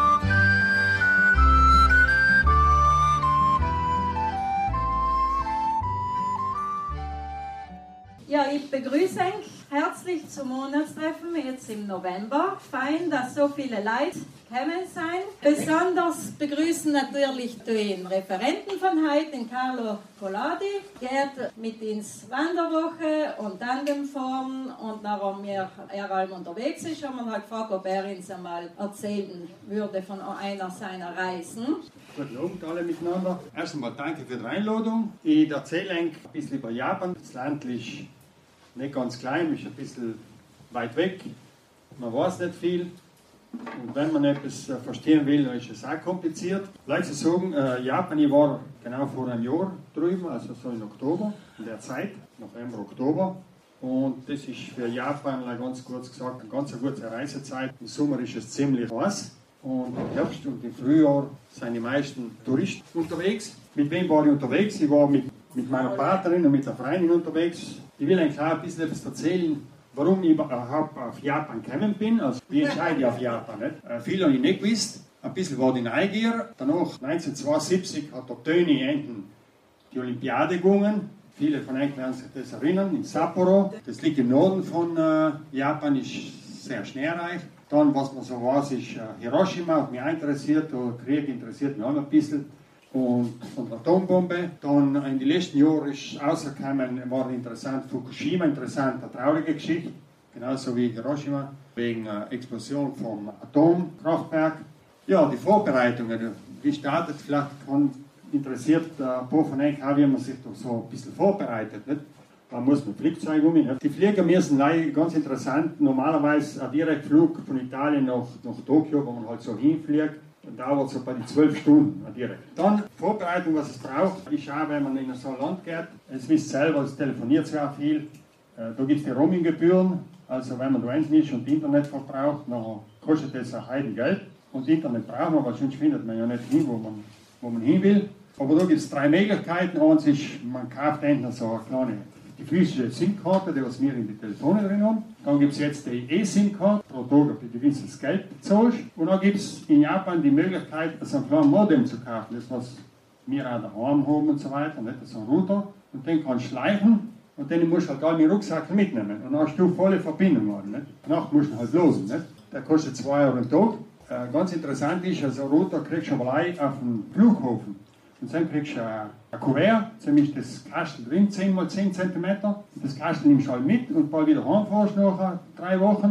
Ja, ich begrüße euch herzlich zum Monatstreffen jetzt im November. Fein, dass so viele Leute gekommen sind. Besonders begrüßen natürlich den Referenten von heute, den Carlo Colladi. Geht mit ins Wanderwoche und Tandemfahren und nachdem wir er allem unterwegs ist, haben wir halt gefragt, ob er uns einmal erzählen würde von einer seiner Reisen. Guten Abend alle miteinander. Erst einmal danke für die Einladung. Ich erzähle ein bisschen über Japan. Das Land ist nicht ganz klein, ist ein bisschen weit weg. Man weiß nicht viel. Und wenn man etwas verstehen will, dann ist es auch kompliziert. Vielleicht zu sagen, äh, Japan, ich war genau vor einem Jahr drüben, also so in Oktober, in der Zeit, November, Oktober. Und das ist für Japan, ganz kurz gesagt, eine ganz gute Reisezeit. Im Sommer ist es ziemlich heiß. Und im Herbst und im Frühjahr sind die meisten Touristen unterwegs. Mit wem war ich unterwegs? Ich war mit, mit meiner Partnerin und mit der Freundin unterwegs. Ich will eigentlich ein bisschen etwas erzählen, warum ich überhaupt auf Japan gekommen bin. Also, wie entscheide ich auf Japan? Nicht? Äh, viel habe ich nicht gewusst. Ein bisschen war die Neugier. Danach, neunzehnhundertzweiundsiebzig, hat der Töni Enten die Olympiade gewonnen. Viele von euch werden sich das erinnern, in Sapporo. Das liegt im Norden von äh, Japan, ist sehr schneereich. Dann, was man so weiß, ist äh, Hiroshima, hat mich interessiert. Der Krieg interessiert mich auch noch ein bisschen. Und von der Atombombe. Dann in den letzten Jahren ist rausgekommen, war interessant Fukushima, interessant, eine traurige Geschichte, genauso wie Hiroshima, wegen der Explosion vom Atomkraftwerk. Ja, die Vorbereitungen, wie startet, vielleicht kann, interessiert ein paar von euch auch, wie man sich doch so ein bisschen vorbereitet. Nicht? Da muss man Flugzeug um. Nicht? Die Flieger müssen ganz interessant, normalerweise ein Direktflug von Italien nach, nach Tokio, wo man halt so hinfliegt. Dauert so bei die zwölf Stunden direkt. Dann Vorbereitung, was es braucht. Ich schaue, wenn man in so ein Land geht, es wisst selber, es telefoniert sehr viel. Äh, da gibt es die Roaminggebühren. Also wenn man da ist und Internet verbraucht, dann kostet das ein Heidengeld. Und Internet braucht man, weil sonst findet man ja nicht hin, wo man, wo man hin will. Aber da gibt es drei Möglichkeiten. Eins ist, man kauft endlich so eine kleine die physische SIM-Karte, die was wir in die Telefone drin haben. Dann gibt es jetzt die E-SIM-Karte, pro Tag ein gewisses Geld bezahlst. Und dann gibt es in Japan die Möglichkeit, so ein kleines Modem zu kaufen, das was wir auch daheim haben und so weiter, nicht? So ein Router. Und den kannst du schleifen und den musst du halt alle mit Rucksack mitnehmen. Und dann hast du volle Verbindung. Nicht? Danach musst du halt losen. Nicht? Der kostet zwei Euro am Tag. Äh, ganz interessant ist, also ein Router kriegst du aber gleich auf dem Flughafen. Und dann kriegst du ein, ein Kuvert, dann ist das Kastel drin, zehn mal zehn Zentimeter. Das Kastel nimmst du halt mit und bald wieder heimfährst nach drei Wochen.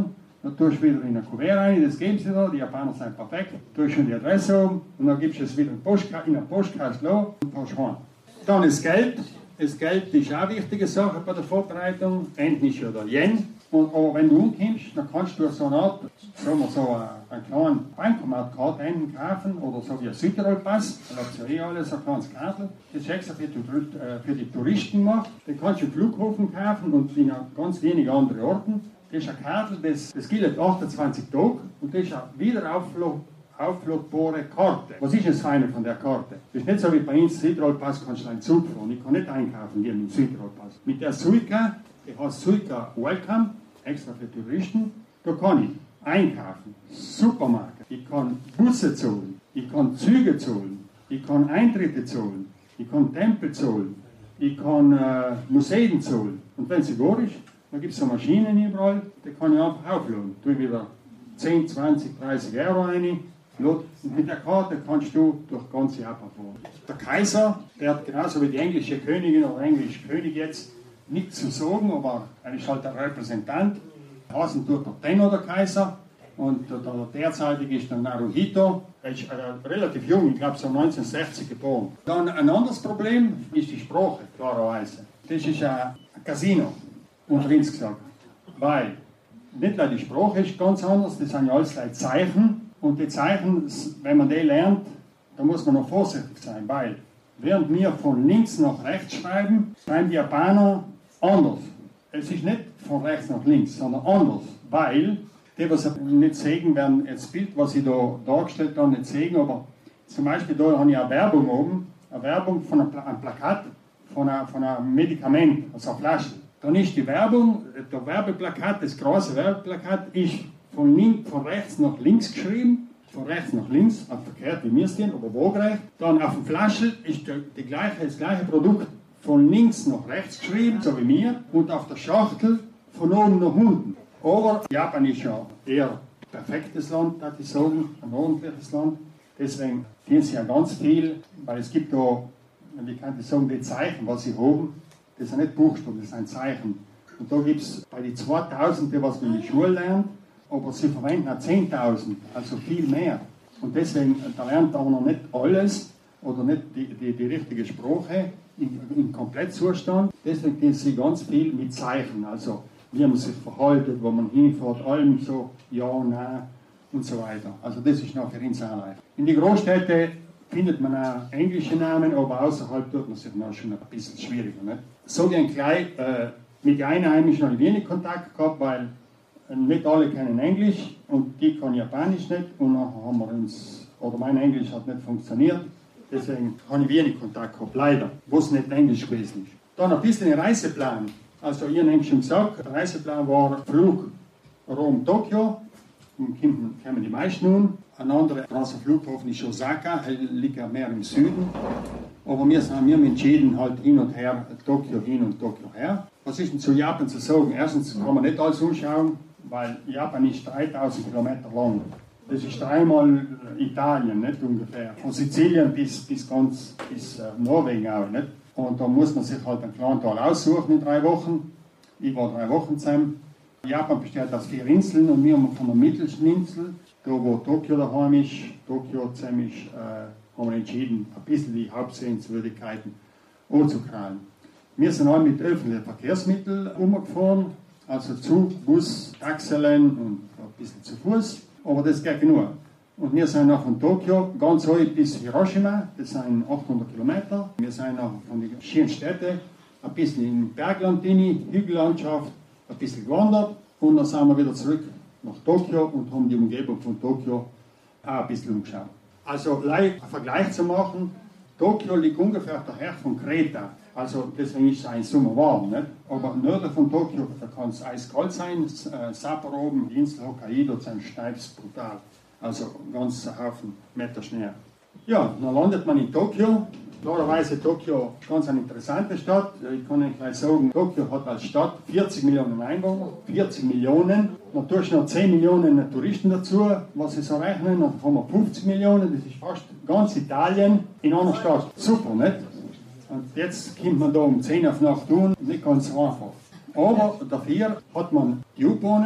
Dann tust du wieder in ein Kuvert rein, das geben sie da, die Japaner sind perfekt. Tust schon die Adresse um und dann gibst du es wieder in, Postka- in eine Postkarte und fährst heim. Dann das Geld. Das Geld ist auch eine wichtige Sache bei der Vorbereitung. Endlich oder Yen. Und, aber wenn du umkommst, dann kannst du so eine Art, sagen wir so, einen kleinen Bankomatkarte kaufen oder so wie ein Südtirol-Pass. Da hat es ja eh alles ein kleines Karte. Das ist extra für die, für die Touristen gemacht. Den kannst du im Flughafen kaufen und in ganz wenigen anderen Orten. Das ist eine Karte, das, das gilt achtundzwanzig Tage und das ist eine Wiederauflage. Aufladbare Karte. Was ist das Feine von der Karte? Das ist nicht so wie bei uns, Südtirol-Pass kannst du einen Zug fahren. Ich kann nicht einkaufen hier mit dem Südtirol-Pass. Mit der Suica, die heißt Suica Welcome, extra für Touristen, da kann ich einkaufen, Supermarkt, ich kann Busse zahlen, ich kann Züge zahlen, ich kann Eintritte zahlen, ich kann Tempel zahlen, ich kann äh, Museen zahlen. Und wenn es gut ist, dann gibt es so Maschinen überall, die kann ich einfach aufladen. Tue ich wieder zehn, zwanzig, dreißig Euro rein. Und mit der Karte kannst du durch ganz Japan fahren. Der Kaiser, der hat genauso wie die englische Königin oder englische König jetzt nichts zu sagen, aber er ist halt der Repräsentant. Heißen tut der Tenno, der Kaiser, und der, der derzeitige ist der Naruhito. Er ist äh, relativ jung, ich glaube so neunzehnhundertsechzig geboren. Dann ein anderes Problem ist die Sprache, klarerweise. Das ist ein Casino, unter uns gesagt. Weil nicht nur die Sprache ist ganz anders, das sind ja alles Zeichen. Und die Zeichen, wenn man die lernt, da muss man noch vorsichtig sein, weil während wir von links nach rechts schreiben, schreiben die Japaner anders. Es ist nicht von rechts nach links, sondern anders, weil die, was nicht sehen, werden jetzt das Bild, was ich da dargestellt habe, nicht sehen, aber zum Beispiel da habe ich eine Werbung oben, eine Werbung von einem, Pla- einem Plakat von einem, von einem Medikament, also eine Flasche. Dann ist die Werbung, der Werbeplakat, das große Werbeplakat ist von, links, von rechts nach links geschrieben, von rechts nach links, also verkehrt wie wir es sehen, aber waagerecht. Dann auf der Flasche ist der, die gleiche, das gleiche Produkt von links nach rechts geschrieben, so wie wir, und auf der Schachtel von oben nach unten. Aber Japan ist ja eher ein perfektes Land, würde ich sagen, ein ordentliches Land. Deswegen tun sie ja ganz viel, weil es gibt da, wie kann ich sagen, die Zeichen, was sie haben, das sind nicht Buchstaben, das sind Zeichen. Und da gibt es bei den zweitausend, die was man in der Schule lernt, aber sie verwenden auch zehntausend, also viel mehr. Und deswegen, da lernt man noch nicht alles oder nicht die, die, die richtige Sprache im, im Komplettzustand. Deswegen tun sie ganz viel mit Zeichen, also wie man sich verhaltet, wo man hinfährt, allem so, ja, nein und so weiter. Also das ist noch für uns auch leicht. In die Großstädte findet man auch englische Namen, aber außerhalb tut man sich noch schon ein bisschen schwieriger. Nicht? So wie ein Kleid, äh, mit den Einheimischen habe ich wenig Kontakt gehabt, weil nicht alle kennen Englisch und die können Japanisch nicht und dann haben wir uns, oder mein Englisch hat nicht funktioniert, deswegen habe ich wenig Kontakt gehabt, leider, wo es nicht Englisch gewesen ist. Dann ein bisschen ein Reiseplan. Also ihr habt schon gesagt, der Reiseplan war Flug Rom-Tokio, kommen, kommen die meisten nun. Ein anderer großer Flughafen ist Osaka, er liegt ja mehr im Süden. Aber wir haben wir entschieden, halt hin und her, Tokio hin und Tokio her. Was ist denn zu Japan zu sagen? Erstens kann man nicht alles anschauen, weil Japan ist dreitausend Kilometer lang. Das ist dreimal Italien, nicht ungefähr. Von Sizilien bis, bis ganz bis äh, Norwegen auch, nicht? Und da muss man sich halt ein kleines Teil aussuchen in drei Wochen. Ich war drei Wochen zusammen. Japan besteht aus vier Inseln und wir haben von der mittelsten Insel, da wo Tokio daheim ist, Tokio zusammen ist, äh, haben wir entschieden, ein bisschen die Hauptsehenswürdigkeiten anzukrallen. Wir sind alle mit öffentlichen Verkehrsmitteln umgefahren, also Zug, Bus, Taxelen und ein bisschen zu Fuß, aber das geht genug. Und wir sind noch von Tokio ganz hoch bis Hiroshima, das sind achthundert Kilometer. Wir sind noch von den schönen Städten ein bisschen im Bergland, Hügellandschaft, ein bisschen gewandert und dann sind wir wieder zurück nach Tokio und haben die Umgebung von Tokio auch ein bisschen umgeschaut. Also leicht einen Vergleich zu machen, Tokio liegt ungefähr daher von Kreta, also deswegen ist es ein Sommer warm, nicht? Aber nördlich von Tokio da kann es eiskalt sein, äh, Sapporo oben, die Insel Hokkaido, sind steif, brutal, also ganz ein Haufen Meter Schnee. Ja, dann landet man in Tokio. Klarerweise Tokio ist ganz eine interessante Stadt. Ich kann Ihnen gleich sagen, Tokio hat als Stadt vierzig Millionen Einwohner, vierzig Millionen. Natürlich noch zehn Millionen Touristen dazu, was Sie so rechnen, dann haben wir fünfzig Millionen, das ist fast ganz Italien in einer Stadt. Super, nicht? Und jetzt kommt man da um zehn auf Nacht tun, nicht ganz einfach. Aber dafür hat man die U-Bahnen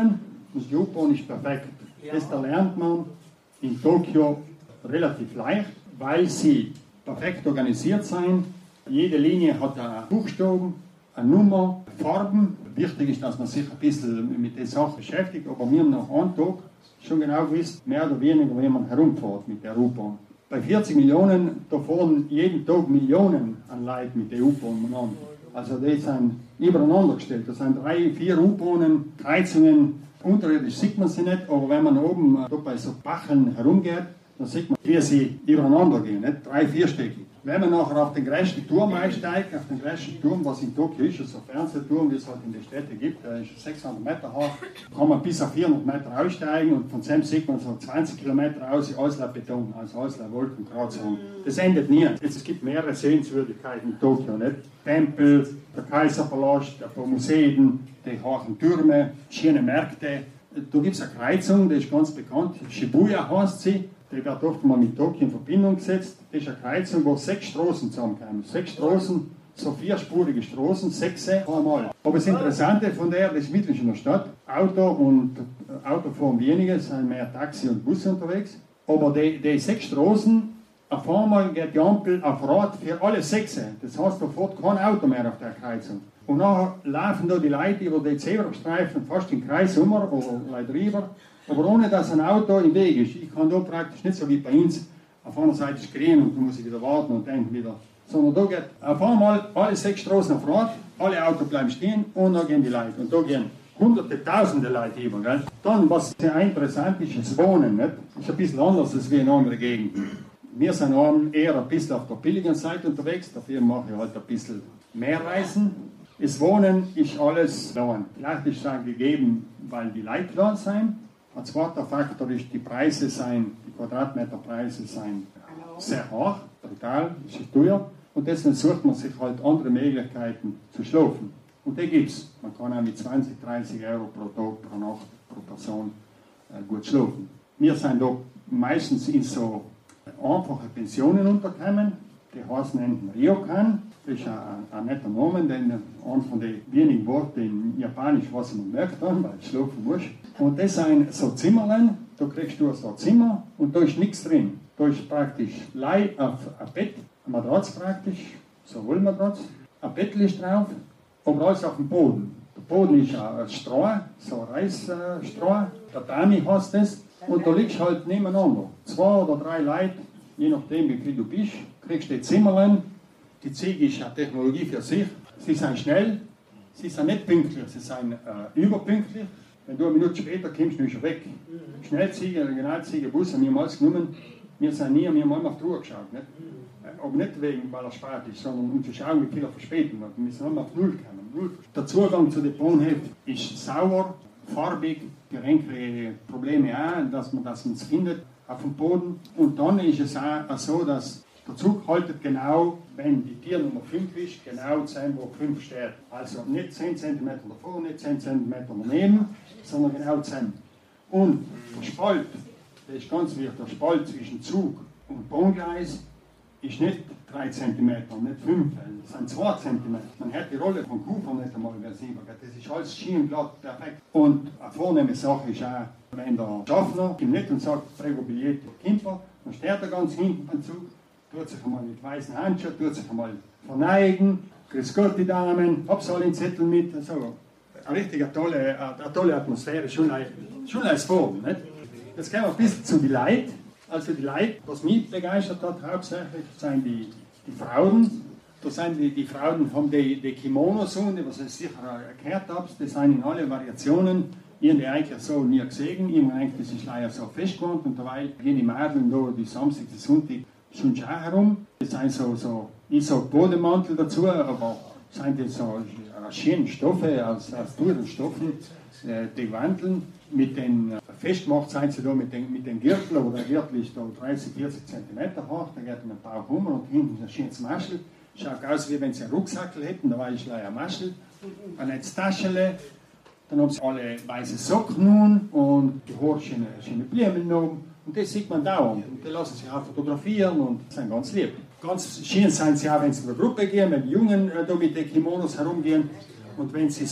und die U-Bahn ist perfekt. Das lernt man in Tokio relativ leicht, weil sie perfekt organisiert sind. Jede Linie hat einen Buchstaben, eine Nummer, Farben. Wichtig ist, dass man sich ein bisschen mit der Sache beschäftigt, aber wir haben nach einem Tag schon genau gewusst, mehr oder weniger, wie man herumfährt mit der U-Bahn. Bei vierzig Millionen, da fahren jeden Tag Millionen an Leuten mit der U-Bahn miteinander. Also die sind übereinander gestellt. Das sind drei, vier U-Bahnen, Kreuzungen. Unterirdisch sieht man sie nicht, aber wenn man oben da bei so Bacheln herumgeht, dann sieht man, wie sie übereinander gehen, nicht? Drei, vierstöckig. Wenn man nachher auf den größten Turm einsteigt, auf den größten Turm, was in Tokio ist, also ein Fernsehturm, wie es halt in den Städten gibt, der ist sechshundert Meter hoch, kann man bis auf vierhundert Meter aussteigen und von dem sieht man so zwanzig Kilometer aus, alles Beton, also alles Wolkenkratzer. Das endet nie. Jetzt, es gibt mehrere Sehenswürdigkeiten in Tokio, nicht? Tempel, der Kaiserpalast, ein paar Museen, die hohen Türme, schöne Märkte. Da gibt es eine Kreuzung, die ist ganz bekannt, Shibuya heißt sie. Die wird oft mal mit Tokio in Verbindung gesetzt. Das ist eine Kreuzung, wo sechs Straßen zusammenkommen. Sechs Straßen, so vierspurige Straßen, sechs einmal. Aber das Interessante von der, das ist mitten in der Stadt. Auto und äh, Auto fahren wenige, es sind mehr Taxi und Busse unterwegs. Aber die, die sechs Straßen, auf einmal geht die Ampel auf Rad für alle sechs. Das heißt, da fährt kein Auto mehr auf der Kreuzung. Und nachher laufen da die Leute über die Zebrastreifen fast im Kreis um oder Leute rüber. Aber ohne dass ein Auto im Weg ist. Ich kann da praktisch nicht so wie bei uns, auf einer Seite ist grün und du musst wieder warten und dann wieder. Sondern da geht auf einmal alle sechs Straßen auf Rad, alle Autos bleiben stehen und dann gehen die Leute. Und da gehen hunderte, tausende Leute über. Gell? Dann, was sehr interessant ist, das Wohnen. Nicht? Das ist ein bisschen anders als in anderen Gegenden. Wir sind eher ein bisschen auf der billigen Seite unterwegs, dafür mache ich halt ein bisschen mehr Reisen. Das Wohnen ist alles da. Vielleicht ist es gegeben, weil die Leute da sind. Ein zweiter Faktor ist, die Preise sind, die Quadratmeterpreise sind sehr hoch, brutal, es ist teuer. Und deswegen sucht man sich halt andere Möglichkeiten zu schlafen. Und die gibt es. Man kann auch mit zwanzig, dreißig Euro pro Tag, pro Nacht, pro Person äh, gut schlafen. Wir sind da meistens in so einfache Pensionen untergekommen. Die heißen Ryokan. Das ist ein, ein netter Name, denn einer von den wenigen Worten in Japanisch, was man merkt, weil du schlafen musst. Und das sind so Zimmerlein, da kriegst du so ein Zimmer und da ist nichts drin. Da ist praktisch Leih auf ein Bett, ein Matratz praktisch, so ein Wollmatratz, ein Bett ist drauf, aber alles auf dem Boden. Der Boden ist ein Stroh, so ein Reisstroh, Tatami heißt das, und da liegst halt nebeneinander. Zwei oder drei Leute, je nachdem wie viel du bist, kriegst du die Zimmerlein. Die Ziege ist eine Technologie für sich. Sie sind schnell, sie sind nicht pünktlich, sie sind äh, überpünktlich. Wenn du eine Minute später kommst, dann ist er weg. Schnellziege, Regionalziege, Bus haben wir mal genommen. Wir sind nie, wir haben einmal auf die Uhr geschaut. Nicht? Aber nicht wegen, weil er spät ist, sondern um zu schauen, wie viel er verspäten hat. Wir sind einmal auf Null gekommen. Null. Der Zugang zu den Bahnhöfen ist sauber, farbig, geringe Probleme auch, dass man das uns findet auf dem Boden. Und dann ist es auch so, dass der Zug haltet genau, wenn die Tier Nummer fünf ist, genau zehn, wo fünf steht. Also nicht zehn Zentimeter davor, nicht zehn Zentimeter daneben, sondern genau zehn. Und der Spalt, das ist ganz wichtig, der Spalt zwischen Zug und Bahngleis ist nicht drei Zentimeter, nicht fünf, das sind zwei Zentimeter. Man hört die Rolle von Kufer nicht einmal versibel. Das ist alles schienenglatt, perfekt. Und eine vornehme Sache ist auch, wenn der Schaffner kommt nicht und sagt, Prego Billett Kimper, dann steht er ganz hinten beim Zug, tut sich einmal mit weißen Handschuhen, tut sich einmal verneigen, grüß Gott die Damen, hab's alle einen Zettel mit, so. Eine richtig tolle, eine tolle Atmosphäre, schon als, schon als Form, nicht? Jetzt gehen wir ein bisschen zu den Leuten. Also die Leute, was mich begeistert hat, hauptsächlich sind die, die Frauen. Da sind die, die Frauen haben die, die Kimonos an, die was ihr sicher gehört habt, die sind in alle Variationen. Ich habe die eigentlich so nie gesehen. Ich habe eigentlich, das ist leider so festgewohnt und dabei gehen die Mädchen da, die Samstag, die Sonntag, schon schon herum. Das sind so, so ich sage Bodenmantel dazu, aber sind die so schöne Stoffe, aus, aus teuren Stoffen, die Wandeln. Mit den, festgemacht sind sie da mit den, mit den Gürtel, aber der Gürtel ist da dreißig, vierzig Zentimeter hoch, da geht man den Bauch um und hinten ist ein schönes Maschel. Schaut aus, wie wenn sie einen Rucksack hätten, da war ich leider ein Maschel. Dann jetzt Taschele, dann haben sie alle weiße Socken nun und die Haare schöne, schöne Blumen oben. Und das sieht man dauernd. Und die lassen sich auch fotografieren und sind ganz lieb. Ganz schön sind sie auch, wenn sie in der Gruppe gehen, wenn die Jungen äh, da mit den Kimonos herumgehen. Und wenn sie so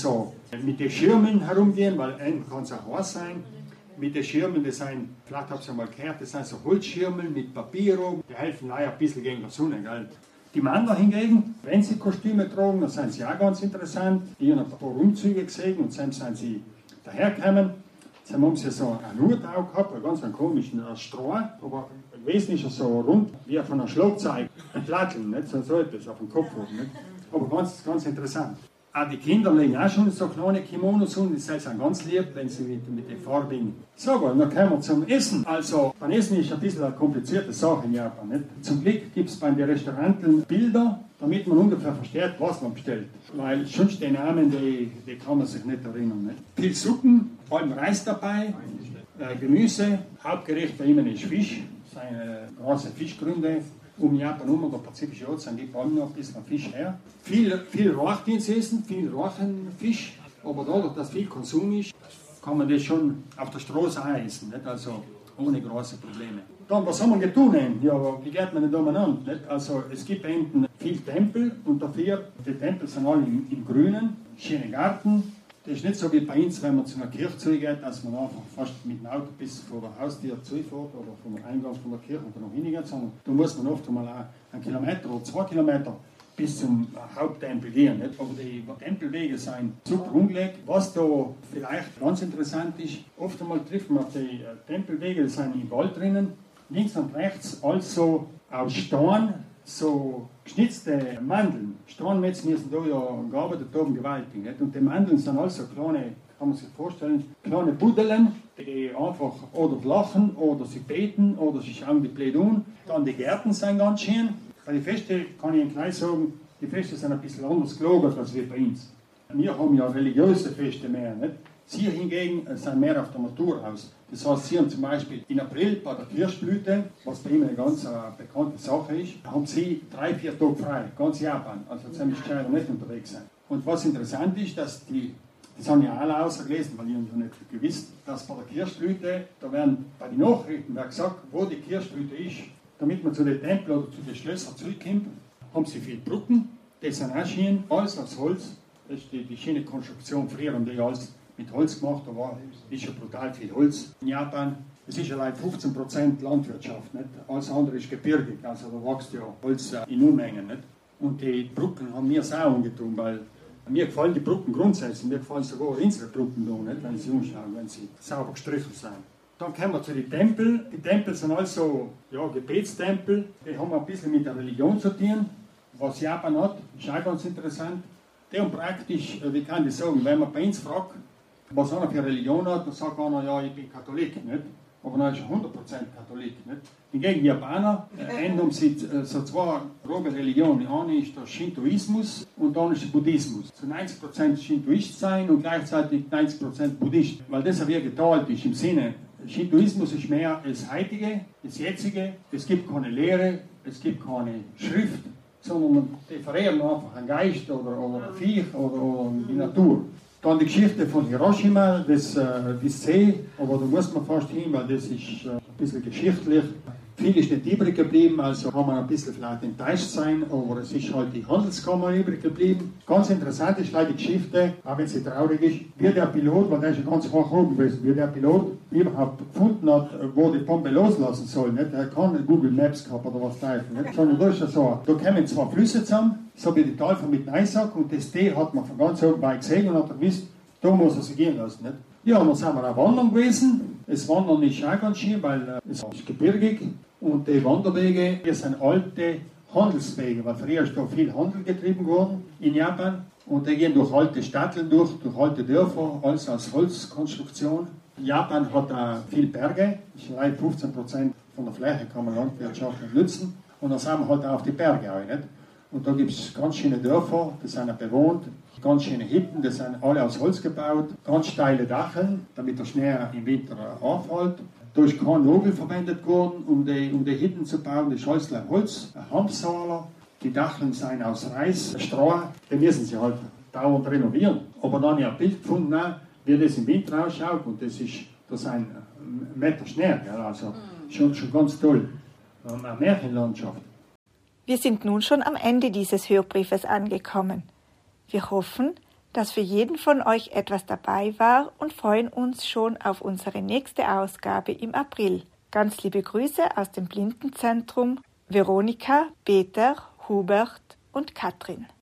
Mit den Schirmen herumgehen, weil ein kann es auch heiß sein. Mit den Schirmen, das sind, vielleicht habt ihr mal gehört, das sind so Holzschirmen mit Papier oben, die helfen leider ein bisschen gegen die Sonne. Gell? Die Männer hingegen, wenn sie Kostüme tragen, dann sind sie auch ganz interessant. Die haben ein paar Umzüge gesehen und dann sind sie dahergekommen. Dann haben sie so einen Hut auch gehabt, einen ganz komischen Stroh, aber im Wesentlichen so rund wie von einem Schlagzeug, ein Platteln, nicht? So, so etwas auf dem Kopf oben. Nicht? Aber ganz, ganz interessant. Auch die Kinder legen auch schon so kleine Kimonos und die sind ganz lieb, wenn sie mit, mit den Farben. So, dann kommen wir zum Essen. Also, beim Essen ist ein bisschen eine komplizierte Sache in Japan. Nicht? Zum Glück gibt es bei den Restauranten Bilder, damit man ungefähr versteht, was man bestellt. Weil sonst die Namen, die, die kann man sich nicht erinnern. Nicht? Viel Suppen, vor allem Reis dabei, äh, Gemüse, Hauptgericht bei ihnen ist Fisch, seine große Fischgründe. Um Japan um, der Pazifische Ozean, gibt vor allem noch ein bisschen Fisch her. Viel, viel Rauchdienst essen, viel Rauchen Fisch, aber dadurch, dass viel Konsum ist, kann man das schon auf der Straße auch essen, nicht? Also ohne große Probleme. Dann, was haben wir getan? Ja, wie geht man denn da miteinander? Nicht? Also es gibt hinten viele Tempel und dafür, die Tempel sind alle im, im Grünen, schöne Garten. Das ist nicht so wie bei uns, wenn man zu einer Kirche zugeht, dass man einfach fast mit dem Auto bis vor der Haustür zufährt oder vom Eingang von der Kirche und dann noch hingeht, sondern da muss man oft einmal auch einen Kilometer oder zwei Kilometer bis zum Haupttempel gehen. Nicht? Aber die Tempelwege sind super umgelegt. Was da vielleicht ganz interessant ist, oft einmal trifft man auf die Tempelwege, die sind im Wald drinnen, links und rechts also aus Stein, so geschnitzte Mandeln. Steinmetzen müssen da ja gearbeitet haben, gewaltig. Nicht? Und die Mandeln sind also kleine, kann man sich vorstellen, kleine Buddeln, die einfach oder lachen oder sie beten oder sie schauen die blöd an. Dann die Gärten sind ganz schön. Bei den Festen kann ich Ihnen gleich sagen, die Feste sind ein bisschen anders gelagert als wir bei uns. Wir haben ja religiöse Feste mehr. Nicht? Sie hingegen sind mehr auf der Natur aus. Das heißt, Sie haben zum Beispiel in April bei der Kirschblüte, was bei Ihnen eine ganz äh, bekannte Sache ist, haben Sie drei, vier Tage frei, ganz Japan. Also Sie müssen leider nicht unterwegs sein. Und was interessant ist, dass die, das haben ja alle ausgelesen, weil ich habe ja nicht gewusst, dass bei der Kirschblüte, da werden bei den Nachrichten gesagt, wo die Kirschblüte ist, damit man zu den Tempeln oder zu den Schlössern zurückkommt, haben Sie viele Brücken, die sind auch schön, alles aus Holz. Das ist die, die schöne Konstruktion. Früher haben die alles mit Holz gemacht, da war ist schon brutal viel Holz in Japan. Es ist allein fünfzehn Prozent Landwirtschaft, nicht? Alles andere ist gebirgig, also da wächst ja Holz in Unmengen. Nicht? Und die Brücken haben mir auch angetan, weil mir gefallen die Brücken grundsätzlich, mir gefallen sogar unsere Brücken da, nicht? Wenn sie umschauen, wenn sie sauber gestrichen sind. Dann kommen wir zu den Tempeln. Die Tempel sind also ja, Gebetstempel, die haben ein bisschen mit der Religion zu tun, was Japan hat, ist auch ganz interessant. Die haben praktisch, wie kann ich sagen, wenn man bei uns fragt, was einer für Religion hat, dann sagt einer, ja, ich bin Katholik, nicht? Aber dann ist er hundert Prozent Katholik, nicht? Hingegen die Japaner äh, haben sie äh, so zwei grobe Religionen. Die eine ist der Shintoismus und dann ist der Buddhismus. Zu neunzig Prozent Shintoist sein und gleichzeitig neunzig Prozent Buddhist. Weil das ja geteilt ist im Sinne, Shintoismus ist mehr das Heutige, das Jetzige. Es gibt keine Lehre, es gibt keine Schrift, sondern die verehren einfach einen Geist oder, oder ein Viech oder, oder die Natur. Dann die Geschichte von Hiroshima, das, äh, das See, aber da muss man fast hin, weil das ist äh, ein bisschen geschichtlich. Viel ist nicht übrig geblieben, also kann man ein bisschen vielleicht enttäuscht sein, aber es ist halt die Handelskammer übrig geblieben. Ganz interessant ist die Geschichte, auch wenn sie traurig ist, wie der Pilot, weil der ist ja ganz hoch oben gewesen, wie der Pilot überhaupt gefunden hat, wo die Bombe loslassen soll. Nicht? Er hat keine Google Maps gehabt oder was Teufel, nicht? Sondern da ist ja so, da kommen zwei Flüsse zusammen, so wie die Tal von mit Eisack und das D hat man von ganz oben bei gesehen und hat gewusst, da muss er sich gehen lassen. Nicht? Ja, dann sind wir auch wandern gewesen. Das Wandern ist auch ganz schön, weil äh, es ist gebirgig. Und die Wanderwege, das sind alte Handelswege, weil früher ist da viel Handel getrieben worden in Japan. Und die gehen durch alte Städte durch, durch alte Dörfer, alles als Holzkonstruktion. Japan hat auch viele Berge, allein fünfzehn Prozent von der Fläche kann man landwirtschaftlich nutzen. Und dann sind wir halt auch auf die Berge auch, nicht? Und da gibt es ganz schöne Dörfer, die sind auch bewohnt, ganz schöne Hütten, die sind alle aus Holz gebaut, ganz steile Dacheln, damit der Schnee im Winter anfällt. Da ist kein Nobel verwendet worden, um die, um die Hütten zu bauen, das ist alles Holz, ein Hanfsaler. Die Dacheln sind aus Reis, Stroh, die müssen sie halt dauernd renovieren. Aber dann habe ich ein Bild gefunden, wie das im Winter ausschaut, und das ist, das ist ein Meter Schnee, also schon, schon ganz toll. Eine Märchenlandschaft. Wir sind nun schon am Ende dieses Hörbriefes angekommen. Wir hoffen, dass für jeden von euch etwas dabei war und freuen uns schon auf unsere nächste Ausgabe im April. Ganz liebe Grüße aus dem Blindenzentrum, Veronika, Peter, Hubert und Katrin.